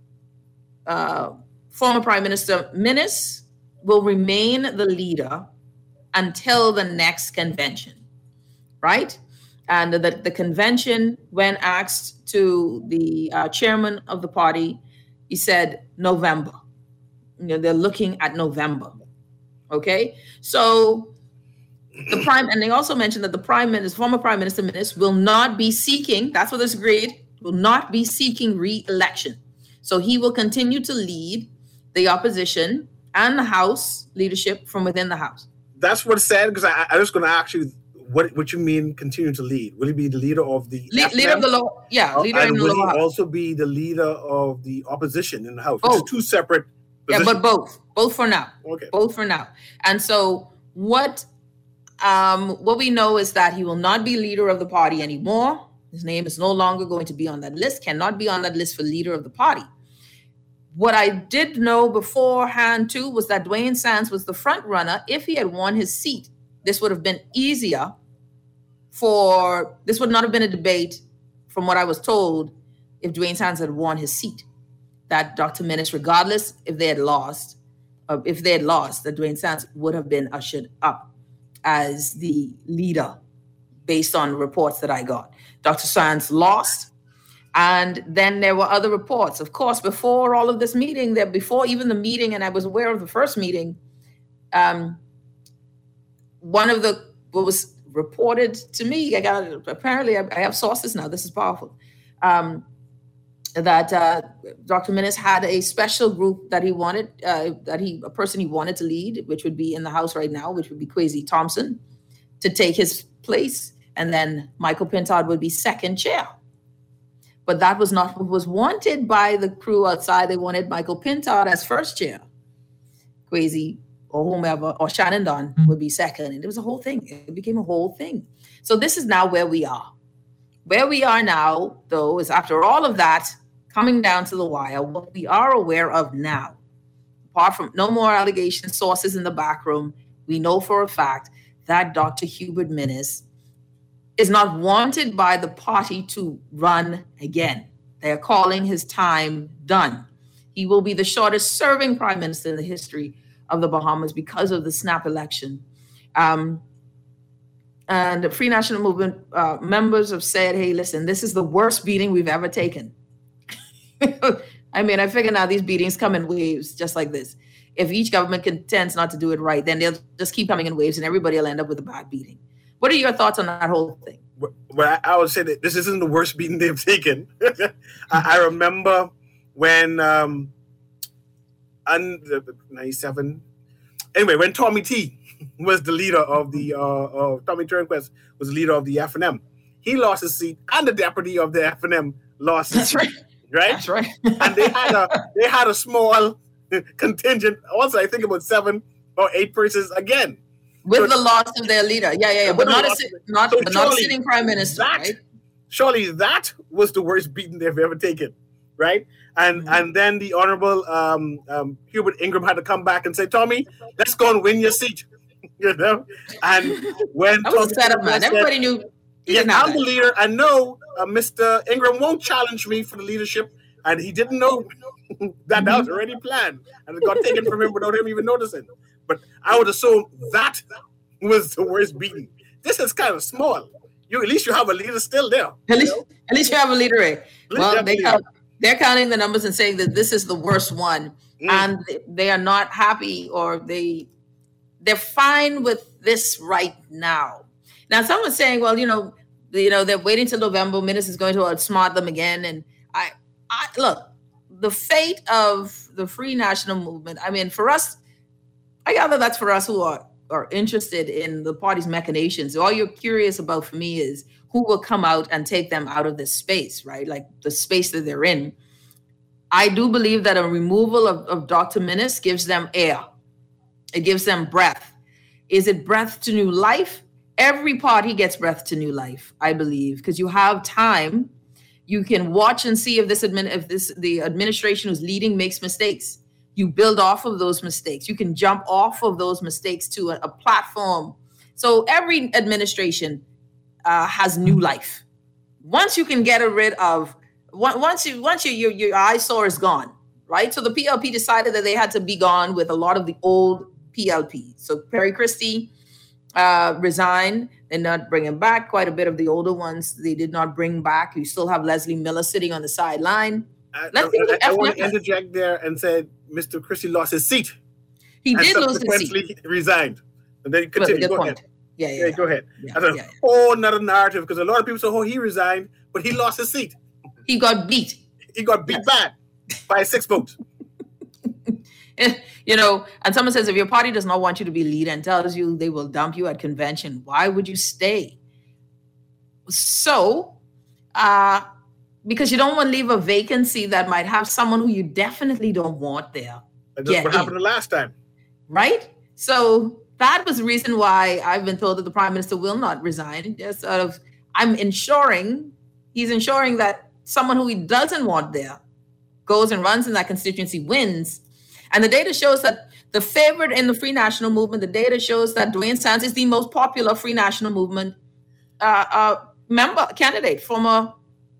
uh, former Prime Minister Minnis will remain the leader until the next convention, right? And the, the convention, when asked to the uh, chairman of the party, he said November. You know, they're looking at November. Okay, so the prime, and they also mentioned that the prime minister, former Prime Minister Minnis, will not be seeking. That's what is agreed. Will not be seeking re-election. So he will continue to lead the opposition and the House leadership from within the House. That's what's said, because I, I was going to ask you what what you mean continue to lead. Will he be the leader of the Le- leader of the law? Yeah, leader and in the will law. he also be the leader of the opposition in the House? Both. Which is two separate Yeah, positions. but both, both for now. Okay. Both for now. And so what um, what we know is that he will not be leader of the party anymore. His name is no longer going to be on that list, cannot be on that list for leader of the party. What I did know beforehand too was that Dwayne Sands was the front runner. If he had won his seat, this would have been easier for, this would not have been a debate, from what I was told, if Dwayne Sands had won his seat. That Doctor Minnis, regardless if they had lost, or if they had lost, that Dwayne Sands would have been ushered up as the leader based on reports that I got. Doctor Sands lost. And then there were other reports. Of course, before all of this meeting, that before even the meeting, and I was aware of the first meeting, um, one of the, what was reported to me, I got, apparently I, I have sources now, this is powerful, um, that uh, Doctor Minnis had a special group that he wanted, uh, that he, a person he wanted to lead, which would be in the House right now, which would be Kwesi Thompson, to take his place. And then Michael Pintard would be second chair. But that was not what was wanted by the crew outside. They wanted Michael Pintard as first chair. Kwesi or whomever, or Shannon Dunn would be second. And it was a whole thing. It became a whole thing. So this is now where we are. Where we are now, though, is after all of that, coming down to the wire, what we are aware of now, apart from no more allegation sources in the back room, we know for a fact that Doctor Hubert Minnis is not wanted by the party to run again. They are calling his time done. He will be the shortest serving prime minister in the history of the Bahamas because of the snap election. Um, and the Free National Movement uh, members have said, hey, listen, this is the worst beating we've ever taken. I mean, I figure now these beatings come in waves just like this. If each government contends not to do it right, then they'll just keep coming in waves and everybody will end up with a bad beating. What are your thoughts on that whole thing? Well, I would say that this isn't the worst beating they've taken. I, I remember when, um, under ninety-seven, anyway, when Tommy T was the leader of the, uh, uh, Tommy Turnquest was the leader of the F N M. He lost his seat, and the deputy of the F N M lost his seat. That's right. Right? That's right. And they had a they had a small contingent, also I think about seven or eight persons again. With So- the loss of their leader. Yeah, yeah, yeah. But With not the a, loss sit- of- not, So but not a surely sitting prime minister, that- right? Surely that was the worst beating they've ever taken, right? And Mm-hmm. and then the Honorable um, um, Hubert Ingram had to come back and say, Tommy, let's go and win your seat. You know? And when That was a Tommy setup, man. said, Everybody knew he yeah, didn't have I'm the that. leader. I know uh, Mister Ingram won't challenge me for the leadership. And he didn't know that that was already planned. And it got taken from him without him even noticing. But I would assume that was the worst beating. This is kind of small. You At least you have a leader still there. At least, at least you have a leader. Eh? least you Well, have they a leader. count, they're counting the numbers and saying that this is the worst one, Mm. and they- they are not happy, or they they're fine with this right now. Now, someone's saying, well, you know, you know, they're waiting till November. Minnis is going to outsmart them again, and I, I look, the fate of the Free National Movement. I mean, for us, I gather that's for us who are are interested in the party's machinations. All you're curious about for me is who will come out and take them out of this space, right? Like the space that they're in. I do believe that a removal of, of Doctor Minnis gives them air. It gives them breath. Is it breath to new life? Every party gets breath to new life, I believe, because you have time. You can watch and see if this admin, if this the administration who's leading makes mistakes. You build off of those mistakes. You can jump off of those mistakes to a, a platform. So every administration uh, has new life, once you can get rid of, once you once you, your, your eyesore is gone, right? So the P L P decided that they had to be gone with a lot of the old P L P. So Perry Christie uh, resigned. They're not bringing back quite a bit of the older ones. They did not bring back. You still have Leslie Miller sitting on the sideline. I, I, I, I want to interject there and say Mister Christie lost his seat. He did lose his seat. Resigned. And then he continued. Go ahead. Yeah, yeah, yeah, go ahead. Yeah, That's a yeah, yeah. whole nother narrative because a lot of people say, oh, he resigned, but he lost his seat. He got beat. He got beat yes. bad by six votes. You know, and someone says, if your party does not want you to be leader and tells you they will dump you at convention, why would you stay? So, uh, because you don't want to leave a vacancy that might have someone who you definitely don't want there. That's what happened the last time. Right? So that was the reason why I've been told that the prime minister will not resign. Just sort of, I'm ensuring, he's ensuring that someone who he doesn't want there goes and runs in that constituency, wins. And the data shows that the favorite in the Free National Movement, the data shows that Dwayne Sands is the most popular Free National Movement uh, uh, member, candidate, former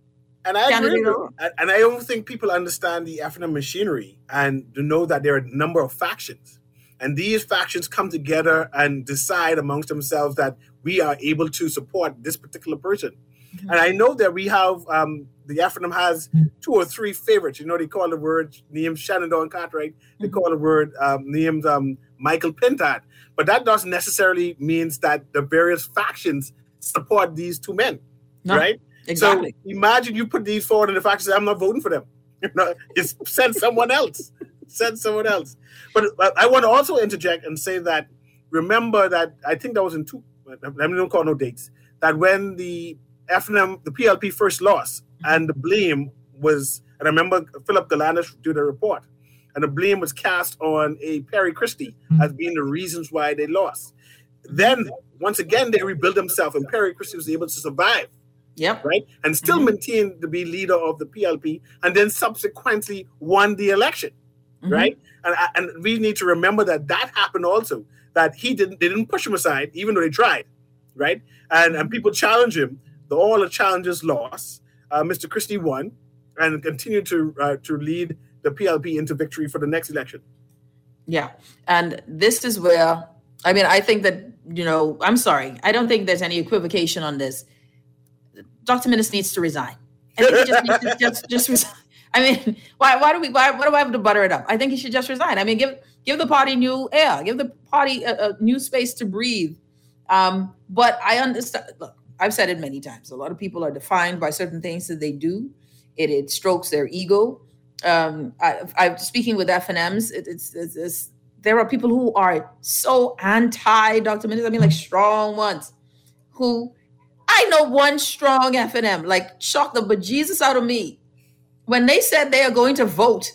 And I agree with, and I don't think people understand the F N M machinery and to know that there are a number of factions. And these factions come together and decide amongst themselves that we are able to support this particular person. Mm-hmm. And I know that we have, um, the F N M has two or three favorites. You know, they call the word named Shenandoah Cartwright. They mm-hmm. call the word um, named um, Michael Pintard. But that doesn't necessarily means that the various factions support these two men, no, right? Exactly. So imagine you put these forward and the faction says, I'm not voting for them. You know, it's send someone else. Send someone else. But I want to also interject and say that, remember that, I think that was in two, let me don't call no dates, that when the F N M, the P L P first lost, mm-hmm. and the blame was, and I remember Philip Delandish did a report, and the blame was cast on a Perry Christie mm-hmm. as being the reasons why they lost. Then, once again, they rebuilt themselves, and Perry Christie was able to survive. Yep. Right. And still mm-hmm. maintain to be leader of the P L P and then subsequently won the election. Mm-hmm. Right. And and we need to remember that that happened also, that he didn't they didn't push him aside, even though they tried. Right. And and people challenge him. The, all the challenges lost. Uh, Mister Christie won and continued to uh, to lead the P L P into victory for the next election. Yeah. And this is where, I mean, I think that, you know, I'm sorry. I don't think there's any equivocation on this. Doctor Minnis needs to resign. I think he just needs to just, just resign. I mean, why why do we why, why do I have to butter it up? I think he should just resign. I mean, give give the party new air, give the party a, a new space to breathe. Um, but I understand. Look, I've said it many times. A lot of people are defined by certain things that they do. It it strokes their ego. Um, I, I'm speaking with F N Ms. It, it's, it's, it's there are people who are so anti Doctor Minnis. I mean, like strong ones who. I know one strong F N M, like shocked the bejesus out of me when they said they are going to vote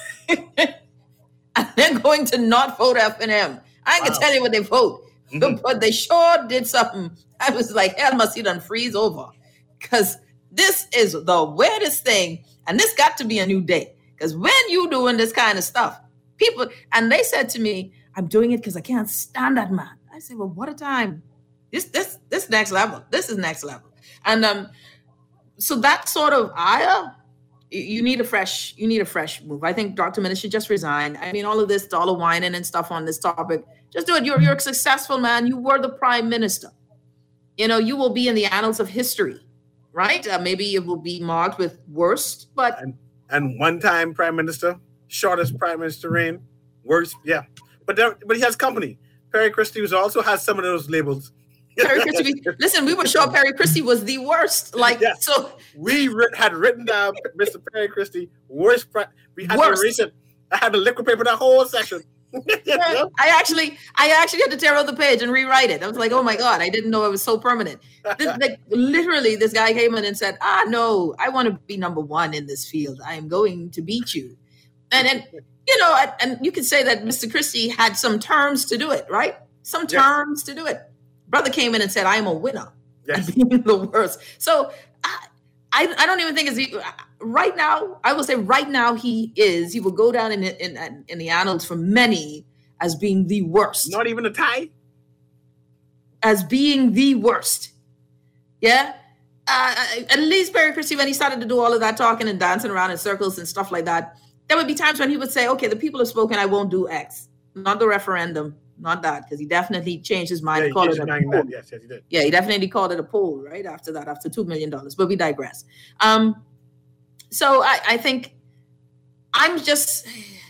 and they're going to not vote F N M. I ain't wow. gonna tell you what they vote, mm-hmm. but they sure did something. I was like, hell must you done freeze over, because this is the weirdest thing, and this got to be a new day. Because when you doing this kind of stuff, people, and they said to me, I'm doing it because I can't stand that man. I said, well, what a time. This this this next level. This is next level. And um, so that sort of ire, you need a fresh, you need a fresh move. I think Doctor Minnis should just resign. I mean, all of this dollar whining and stuff on this topic, just do it. You're you're a successful man. You were the prime minister. You know, you will be in the annals of history, right? Uh, maybe it will be marked with worst, but and, and one time prime minister, shortest prime minister reign, worst, yeah. But there, but he has company. Perry Christie was also has some of those labels. Perry Christie, listen, we were sure Perry Christie was the worst. Like, yeah. so we re- had written down Mister Perry Christie, worst. Pre- we had worst. to erase it. I had to liquid paper that whole section. I actually, I actually had to tear out the page and rewrite it. I was like, oh my God, I didn't know it was so permanent. This, like, literally, this guy came in and said, ah, no, I want to be number one in this field. I am going to beat you. And then, you know, and, and you could say that Mister Christie had some terms to do it, right? Some terms yes. to do it. Brother came in and said, I am a winner. Yes. And being the worst. So I, I, I don't even think it's right now. I will say right now he is. He will go down in, in, in the annals for many as being the worst. Not even a tie? As being the worst. Yeah. uh, at least Barry Christie, when he started to do all of that talking and dancing around in circles and stuff like that, there would be times when he would say, okay, the people have spoken, I won't do X. Not the referendum, not that, because he definitely changed his mind. Yeah, he called it a poll. yes, yes, he did. Yeah, he definitely called it a poll, right? After that, after two million dollars, but we digress. Um, so I, I think I'm just,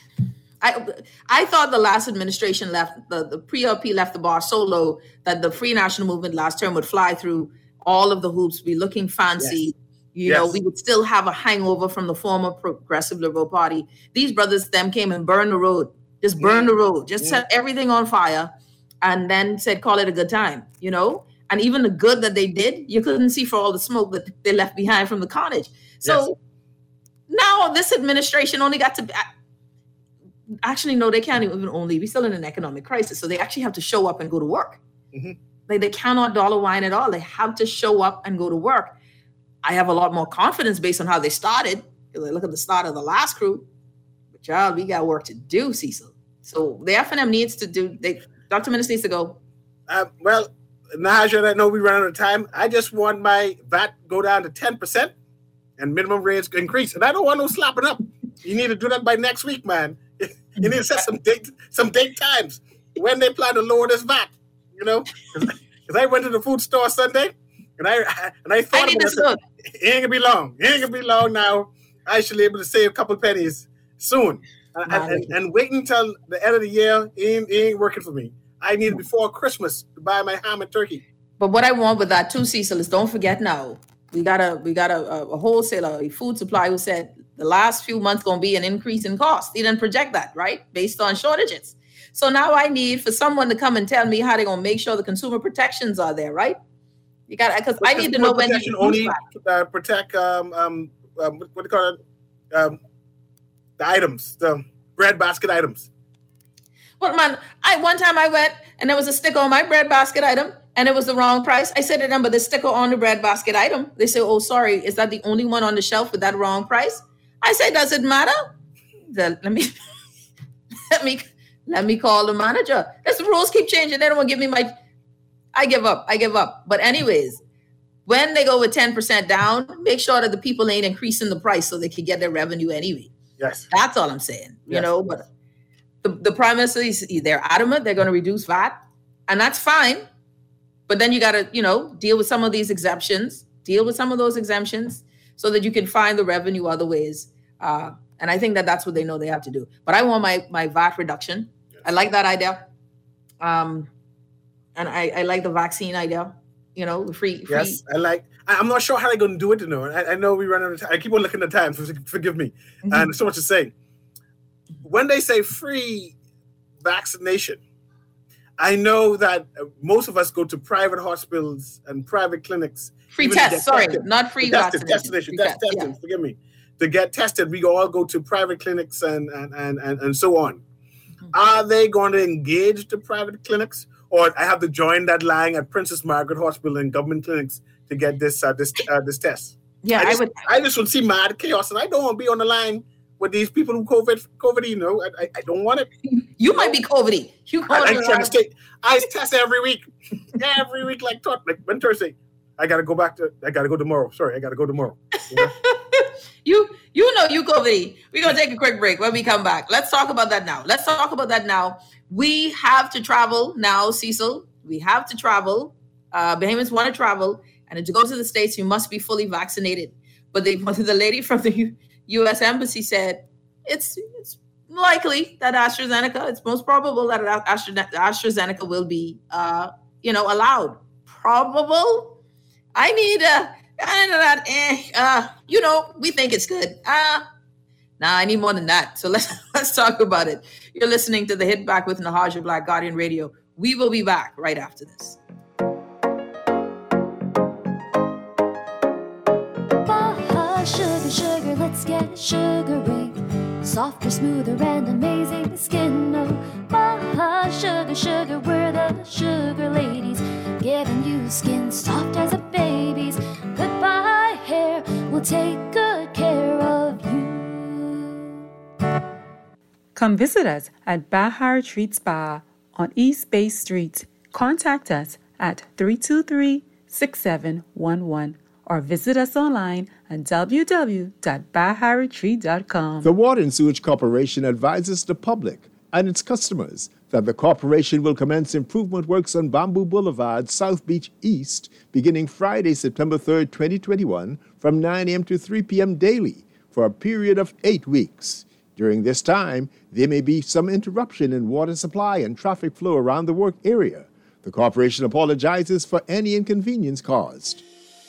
I I thought the last administration left, the, the pre-L P left the bar so low that the Free National Movement last term would fly through all of the hoops, be looking fancy. Yes. You yes. know, we would still have a hangover from the former Progressive Liberal Party. These brothers, them came and burned the road, just burned yeah. the road, just yeah. set everything on fire, and then said, call it a good time, you know? And even the good that they did, you couldn't see for all the smoke that they left behind from the carnage. So yes. now this administration only got to, actually, no, they can't even only, we're still in an economic crisis. So they actually have to show up and go to work. Mm-hmm. Like they cannot dollar wine at all. They have to show up and go to work. I have a lot more confidence based on how they started. Look at the start of the last crew. But y'all, we got work to do, Cecil. So the F N M needs to do, they, Doctor Minnis needs to go. Uh, well, Nahaja, I know we run out of time. I just want my V A T go down to ten percent and minimum rates increase. And I don't want no slapping up. You need to do that by next week, man. You need to set some date, some date times when they plan to lower this V A T, you know? Because I went to the food store Sunday, and I and I thought I about it. It ain't gonna be long. It ain't gonna be long now. I should be able to save a couple pennies soon. And, and, and waiting until the end of the year ain't, ain't working for me. I need it before Christmas to buy my ham and turkey. But what I want with that too, Cecil, is don't forget now, we got a we got a, a wholesaler, a food supplier who said the last few months gonna be an increase in cost. He didn't project that, right? Based on shortages. So now I need for someone to come and tell me how they're gonna make sure the consumer protections are there, right? You got because I need to know when you only uh, protect um, um, um what, what do you call it um the items, the bread basket items. Well, man, I one time I went and there was a sticker on my bread basket item and it was the wrong price. I said, remember the sticker on the bread basket item. They say, oh, sorry, is that the only one on the shelf with that wrong price? I said, does it matter? The, let me let me let me call the manager. The rules keep changing. They don't want to give me my. I give up. I give up. But anyways, when they go with ten percent down, make sure that the people ain't increasing the price so they can get their revenue anyway. Yes. That's all I'm saying. You yes. know, but the, the prime minister is they're adamant they're going to reduce V A T, and that's fine. But then you got to, you know, deal with some of these exemptions, deal with some of those exemptions so that you can find the revenue other ways. Uh, and I think that that's what they know they have to do. But I want my, my V A T reduction. Yes. I like that idea. Um, And I, I like the vaccine idea, you know, the free, free. Yes, I like. I'm not sure how they're going to do it. You know, I, I know we run out of time. I keep on looking at the time. So forgive me. Mm-hmm. And so much to say. When they say free vaccination, I know that most of us go to private hospitals and private clinics. Free test, sorry, tested. Not free tested, vaccination. Free test, test, testing, yeah. Forgive me. To get tested, we all go to private clinics and and and and, and so on. Mm-hmm. Are they going to engage the private clinics? Or I have to join that line at Princess Margaret Hospital and government clinics to get this uh, this uh, this test. Yeah, I, just, I would. I just would see mad chaos, and I don't want to be on the line with these people who COVID, COVID. You know, I, I don't want it. You might be COVID. You I, I, try to stay, I test every week, every week like taught like when Thursday. I gotta go back to. I gotta go tomorrow. Sorry, I gotta go tomorrow. You know? you you know you COVID. We're gonna take a quick break. When we come back, let's talk about that now. Let's talk about that now. We have to travel now, Cecil. We have to travel. Uh, Bahamians want to travel. And to go to the States, you must be fully vaccinated. But they, the lady from the U- U.S. Embassy said, it's, it's likely that AstraZeneca, it's most probable that Astra, AstraZeneca will be, uh, you know, allowed. Probable? I need a, I know that, eh, uh, you know, we think it's good. Uh, Nah, I need more than that. So let's let's talk about it. You're listening to the Hit Back with Nahaja Black, Guardian Radio. We will be back right after this. Baja sugar, sugar, let's get sugary. Softer, smoother, and amazing skin. Oh, Baja sugar, sugar, we're the sugar ladies, giving you skin soft as a baby's. Goodbye hair, we'll take good care of you. Come visit us at Bahar Retreat Spa on East Bay Street. Contact us at three two three, six seven one one or visit us online at w w w dot baja retreat dot com. The Water and Sewage Corporation advises the public and its customers that the corporation will commence improvement works on Bamboo Boulevard, South Beach East, beginning Friday, September third, twenty twenty-one, from nine a.m. to three p.m. daily for a period of eight weeks. During this time, there may be some interruption in water supply and traffic flow around the work area. The corporation apologizes for any inconvenience caused.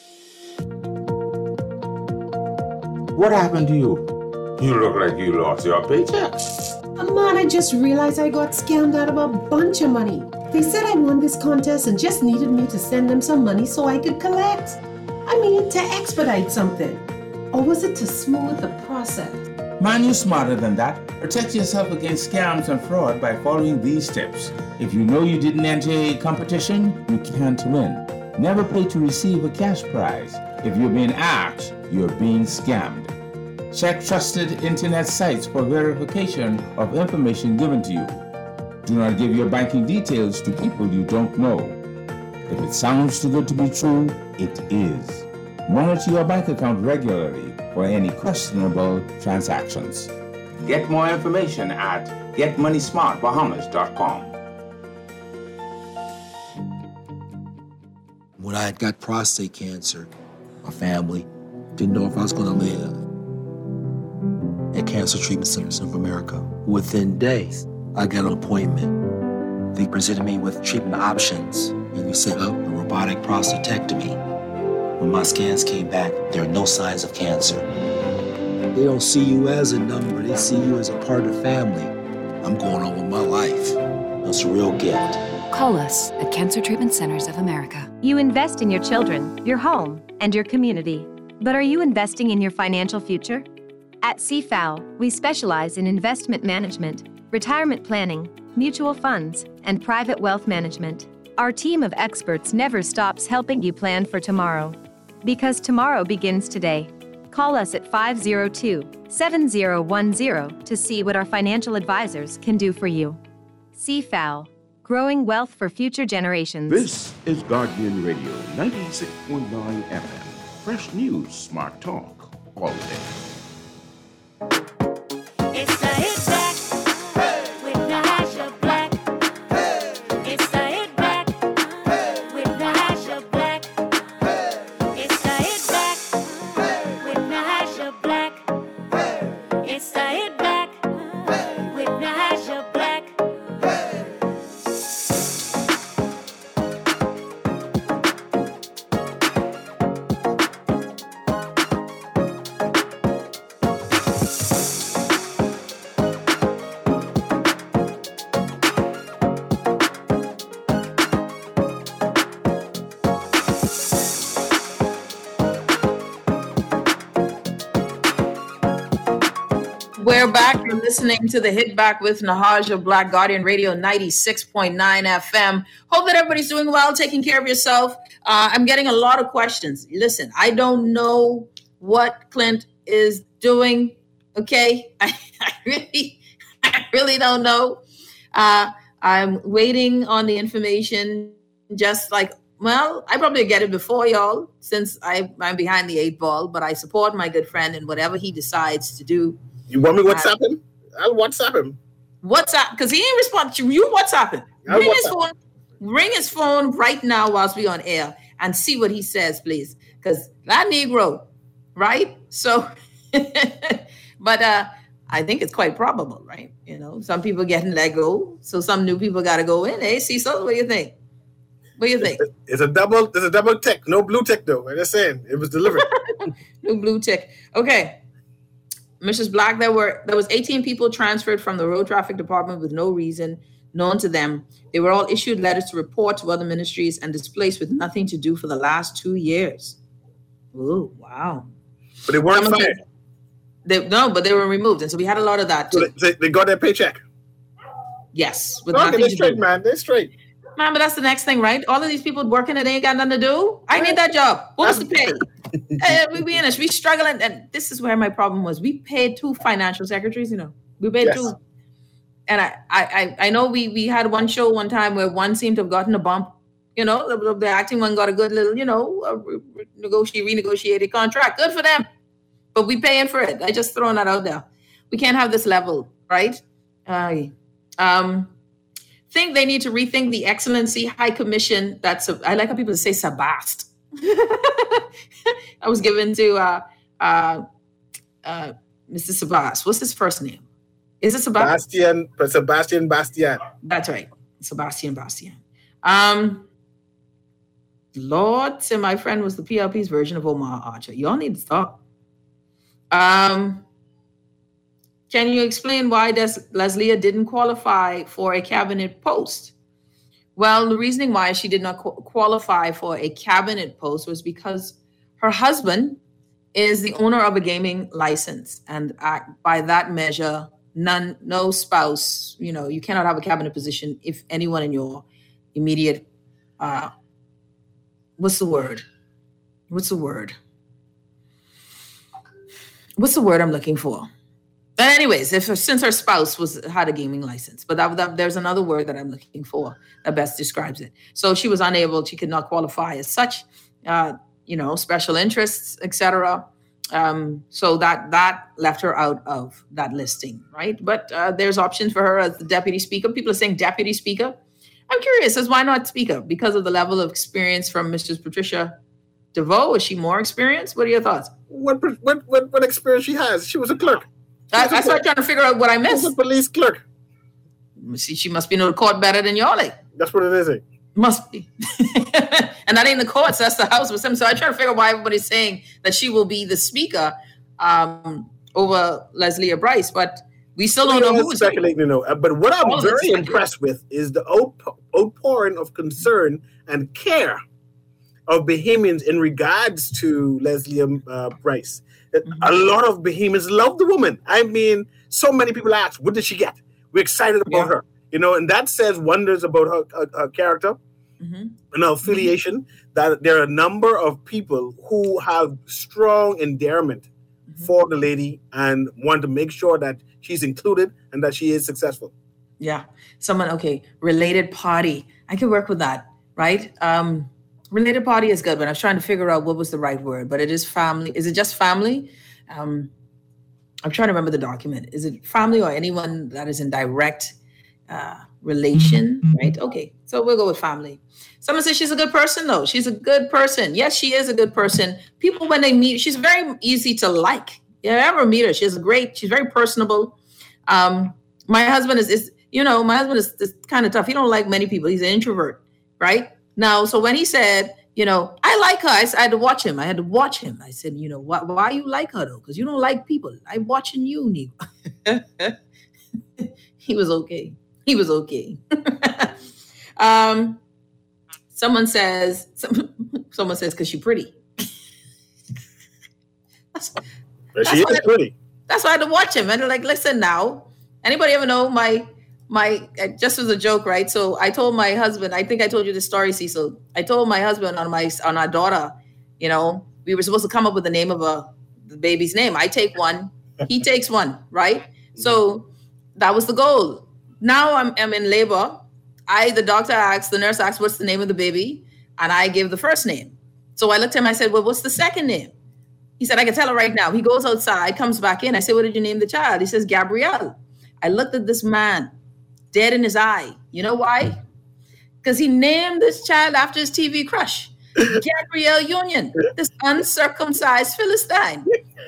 What happened to you? You look like you lost your paycheck. Man, I just realized I got scammed out of a bunch of money. They said I won this contest and just needed me to send them some money so I could collect. I mean, to expedite something. Or was it to smooth the process? Man, you're smarter than that. Protect yourself against scams and fraud by following these steps. If you know you didn't enter a competition, you can't win. Never pay to receive a cash prize. If you're being asked, you're being scammed. Check trusted internet sites for verification of information given to you. Do not give your banking details to people you don't know. If it sounds too good to be true, it is. Monitor your bank account regularly for any questionable transactions. Get more information at get money smart bahamas dot com. When I had got prostate cancer, my family didn't know if I was going to live. At Cancer Treatment Centers of America, within days, I got an appointment. They presented me with treatment options, and we set up a robotic prostatectomy. When my scans came back, there are no signs of cancer. They don't see you as a number, they see you as a part of the family. I'm going on with my life. It's a real gift. Call us at Cancer Treatment Centers of America. You invest in your children, your home, and your community. But are you investing in your financial future? At C F A L, we specialize in investment management, retirement planning, mutual funds, and private wealth management. Our team of experts never stops helping you plan for tomorrow. Because tomorrow begins today. Call us at five oh two, seven oh one oh to see what our financial advisors can do for you. C F A L, growing wealth for future generations. This is Guardian Radio, ninety-six point nine F M. Fresh news, smart talk, all day. It's the Hit Back with Natasha Black. It's the Hit Back with Natasha Black. It's the Hit Back with Natasha Black. It's the Hit Back with Natasha Black. We're back. You're listening to the Hit Back with Natasha Black, Guardian Radio ninety-six point nine F M. Hope that everybody's doing well, taking care of yourself. Uh, I'm getting a lot of questions. Listen, I don't know what Clint is doing. Okay, I, I really, I really don't know. Uh, I'm waiting on the information. Just like, well, I probably get it before y'all, since I, I'm behind the eight ball. But I support my good friend in whatever he decides to do. You want me WhatsApp him? I'll WhatsApp him. WhatsApp, because he ain't responding. You WhatsApp him. I'll Ring WhatsApp. his phone. Ring his phone right now whilst we on air and see what he says, please. Because that Negro, right? So, but uh, I think it's quite probable, right? You know, some people getting let go, so some new people got to go in. Hey, Cecil, what do you think? What do you think? It's a double. It's a double tick. No blue tick though. I'm just saying it was delivered. No blue tick. Okay. Missus Black, there were there was eighteen people transferred from the road traffic department with no reason known to them. They were all issued letters to report to other ministries and displaced with nothing to do for the last two years. Oh, wow. But they weren't Some of fired. them- They, no, but they were removed. And so we had a lot of that So too. they, they got their paycheck. Yes. With Okay, nothing they're to straight, do. man. They're straight. Man, but that's the next thing, right? All of these people working and they ain't got nothing to do. I need that job. What was the pay? Hey, we be honest, we struggling, and this is where my problem was. We paid two financial secretaries, you know. We paid Yes. two. And I, I, I I know we we had one show one time where one seemed to have gotten a bump, You know, the, the acting one got a good little, you know, uh, re- negotiate, renegotiated contract. Good for them. But we paying for it. I just throwing that out there. We can't have this level, right? I um, think they need to rethink the Excellency High Commission. That's a, I like how people say Sabast. I was given to uh, uh, uh, Mister Sabast. What's his first name? Is it Sebastian? Bastian, Sebastian Bastian. That's right. Sebastian Bastian. Um, Lord, say my friend was the P L P's version of Omar Archer. Y'all need to stop. Um, can you explain why Des- Leslia didn't qualify for a cabinet post? Well, the reasoning why she did not qu- qualify for a cabinet post was because her husband is the owner of a gaming license. And uh, by that measure, none, no spouse, you know, you cannot have a cabinet position if anyone in your immediate, uh, what's the word? What's the word? What's the word I'm looking for? But anyways, if since her spouse was had a gaming license, but that, that, there's another word that I'm looking for that best describes it. So she was unable, she could not qualify as such, uh, you know, special interests, et cetera. Um, so that that left her out of that listing, right? But uh, there's options for her as the deputy speaker. People are saying deputy speaker. I'm curious as why not speaker? Because of the level of experience from Missus Patricia DeVoe. Is she more experienced? What are your thoughts? What what what, what experience she has? She was a clerk. I, I started trying to figure out what I missed. She was a police clerk. See, she must be in the court better than y'all. Like. That's what it is. Eh? Must be. And that ain't the courts. That's the House with them. So I try to figure out why everybody's saying that she will be the speaker um, over Leslia Bryce, but we still don't know who is speculating. You know, but what I'm very impressed with is the out- outpouring of concern and care of Bahamians in regards to Leslia uh, Bryce. Mm-hmm. A lot of Bahamians love the woman. I mean, so many people ask, what did she get? We're excited about yeah. her. You know, and that says wonders about her, her, her character mm-hmm. and her affiliation, mm-hmm. that there are a number of people who have strong endearment mm-hmm. for the lady and want to make sure that she's included and that she is successful. Yeah. Someone, okay, related party. I can work with that, right? Um, related party is good, but I was trying to figure out what was the right word, but it is family. Is it just family? Um, I'm trying to remember the document. Is it family or anyone that is in direct uh, relation, right? Okay, so we'll go with family. Someone says she's a good person, though. She's a good person. Yes, she is a good person. People, when they meet, she's very easy to like. You ever meet her, she's great. She's very personable. Um, my husband is, is, you know, my husband is, is kind of tough. He don't like many people. He's an introvert, right? Now, so when he said, you know, I like her, I, I had to watch him. I had to watch him. I said, you know, why, why you like her, though? Because you don't like people. I'm watching you, Negro. He was okay. He was okay. um, someone says, some, someone says, because she's pretty. that's, she that's is why, pretty. That's why I had to watch him. And they're like, listen now, anybody ever know my, my, just as a joke, right? So I told my husband, I think I told you this story, Cecil. I told my husband on my, on our daughter, you know, we were supposed to come up with the name of a, the baby's name. I take one, he takes one, right? So that was the goal. Now I'm, I'm in labor. I, the doctor asked, the nurse asked, what's the name of the baby? And I give the first name. So I looked at him, I said, well, what's the second name? He said, I can tell her right now. He goes outside, comes back in. I said, what did you name the child? He says, Gabrielle. I looked at this man, dead in his eye. You know why? Because he named this child after his T V crush, Gabrielle Union, this uncircumcised Philistine.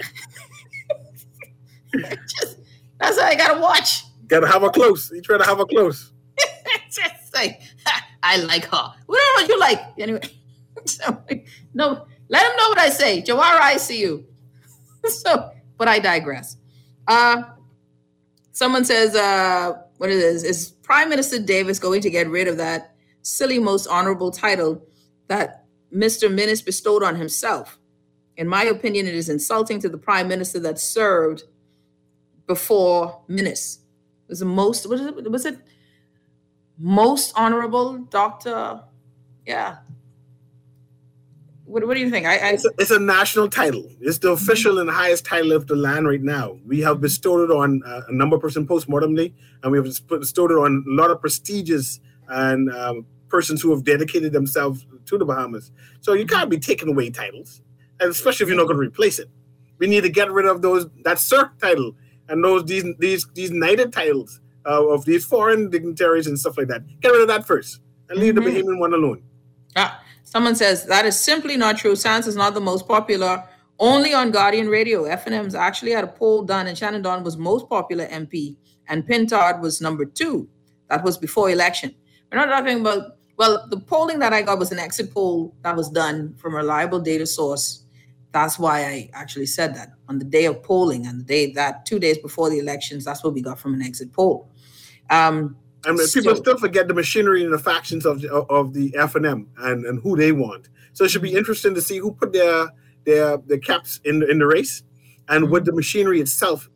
Just, that's how I got to watch. Gotta have her close. You try to have her close. Just like, I like her. Whatever you like. Anyway, so, no, let him know what I say. Jawara, I see you. So, but I digress. Uh, someone says, uh, what it is, is Prime Minister Davis going to get rid of that silly, most honorable title that Mister Minnis bestowed on himself? In my opinion, it is insulting to the Prime Minister that served before Minnis. It was the most, what is it, was it most honorable Doctor? Yeah. What, what do you think? I, I it's, a, it's a national title. It's the official and highest title of the land right now. We have bestowed it on uh, a number of person post-mortemly, and we have bestowed it on a lot of prestigious and um, persons who have dedicated themselves to the Bahamas. So you can't be taking away titles, and especially if you're not going to replace it. We need to get rid of those that Sir title and those these these these knighted titles uh, of these foreign dignitaries and stuff like that. Get rid of that first and leave mm-hmm. the Bahamian one alone. Ah, someone says that is simply not true. Sans is not the most popular. Only on Guardian Radio. F N M's actually had a poll done, and Shannon Don was most popular M P, and Pintard was number two. That was before election. We're not talking about, well, the polling that I got was an exit poll that was done from a reliable data source. That's why I actually said that. On the day of polling, and the day that two days before the elections, that's what we got from an exit poll. Um, I mean, so, people still forget the machinery and the factions of the, of the F N M and, and who they want. So it should be interesting to see who put their their, their caps in, in the race and mm-hmm. with the machinery itself.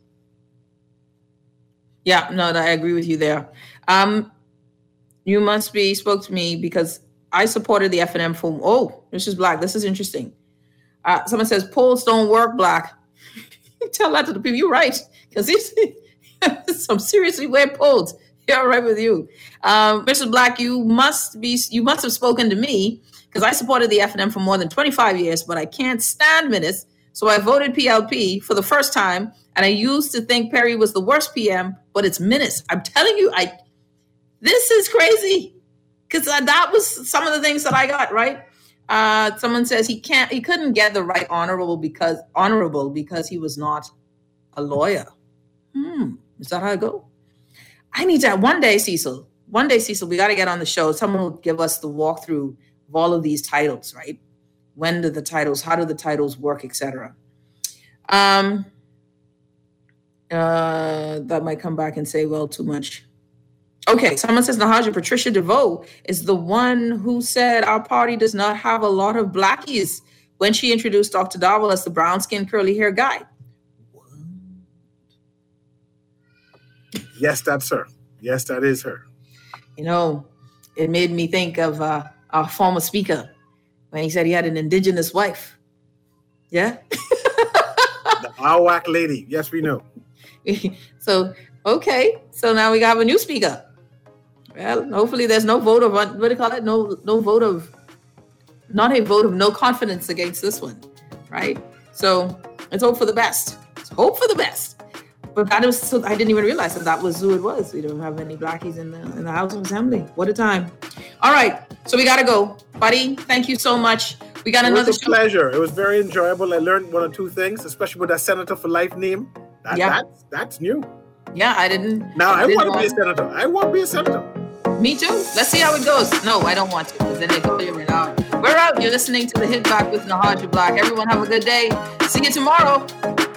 Yeah, no, I agree with you there. Um, you must be spoke to me because I supported the F N M for, oh, this is Black. This is interesting. Uh, someone says, polls don't work, Black. Tell that to the people. You're right. Because these some seriously weird polls. Yeah, right with you. Um, Mister Black, you must be, you must have spoken to me because I supported the F N M for more than twenty-five years, but I can't stand minutes. So I voted P L P for the first time. And I used to think Perry was the worst P M, but it's minutes. I'm telling you, I, this is crazy. Because uh, that was some of the things that I got, right? Uh, someone says he can't, he couldn't get the right honorable because honorable because he was not a lawyer. Hmm. Is that how I go? I need to, one day, Cecil, one day, Cecil, we got to get on the show. Someone will give us the walkthrough of all of these titles, right? When do the titles, how do the titles work, et cetera. Um, uh, that might come back and say, well, too much. Okay, someone says Nahaja, Patricia DeVoe is the one who said our party does not have a lot of blackies when she introduced Doctor Dowell as the brown-skinned curly hair guy. Yes, that's her. Yes, that is her. You know, it made me think of uh, our former speaker when he said he had an indigenous wife. Yeah? The Awak lady. Yes, we know. So, okay. So now we have a new speaker. Well, hopefully there's no vote of, what do you call it? No, no vote of, not a vote of no confidence against this one, right? So let's hope for the best. Let's hope for the best. But that was, so I didn't even realize that that was who it was. We don't have any blackies in the in the House of Assembly. What a time. All right. So we got to go. Buddy, thank you so much. We got it another was a show. pleasure. It was very enjoyable. I learned one or two things, especially with that Senator for Life name. That, Yeah. That's, that's new. Yeah, I didn't. Now, I, didn't want to be a senator. I want to be a senator. Me too. Let's see how it goes. No, I don't want to, because then they go clear it out. We're out. You're listening to the Hit Back with Nahaja Black. Everyone have a good day. See you tomorrow.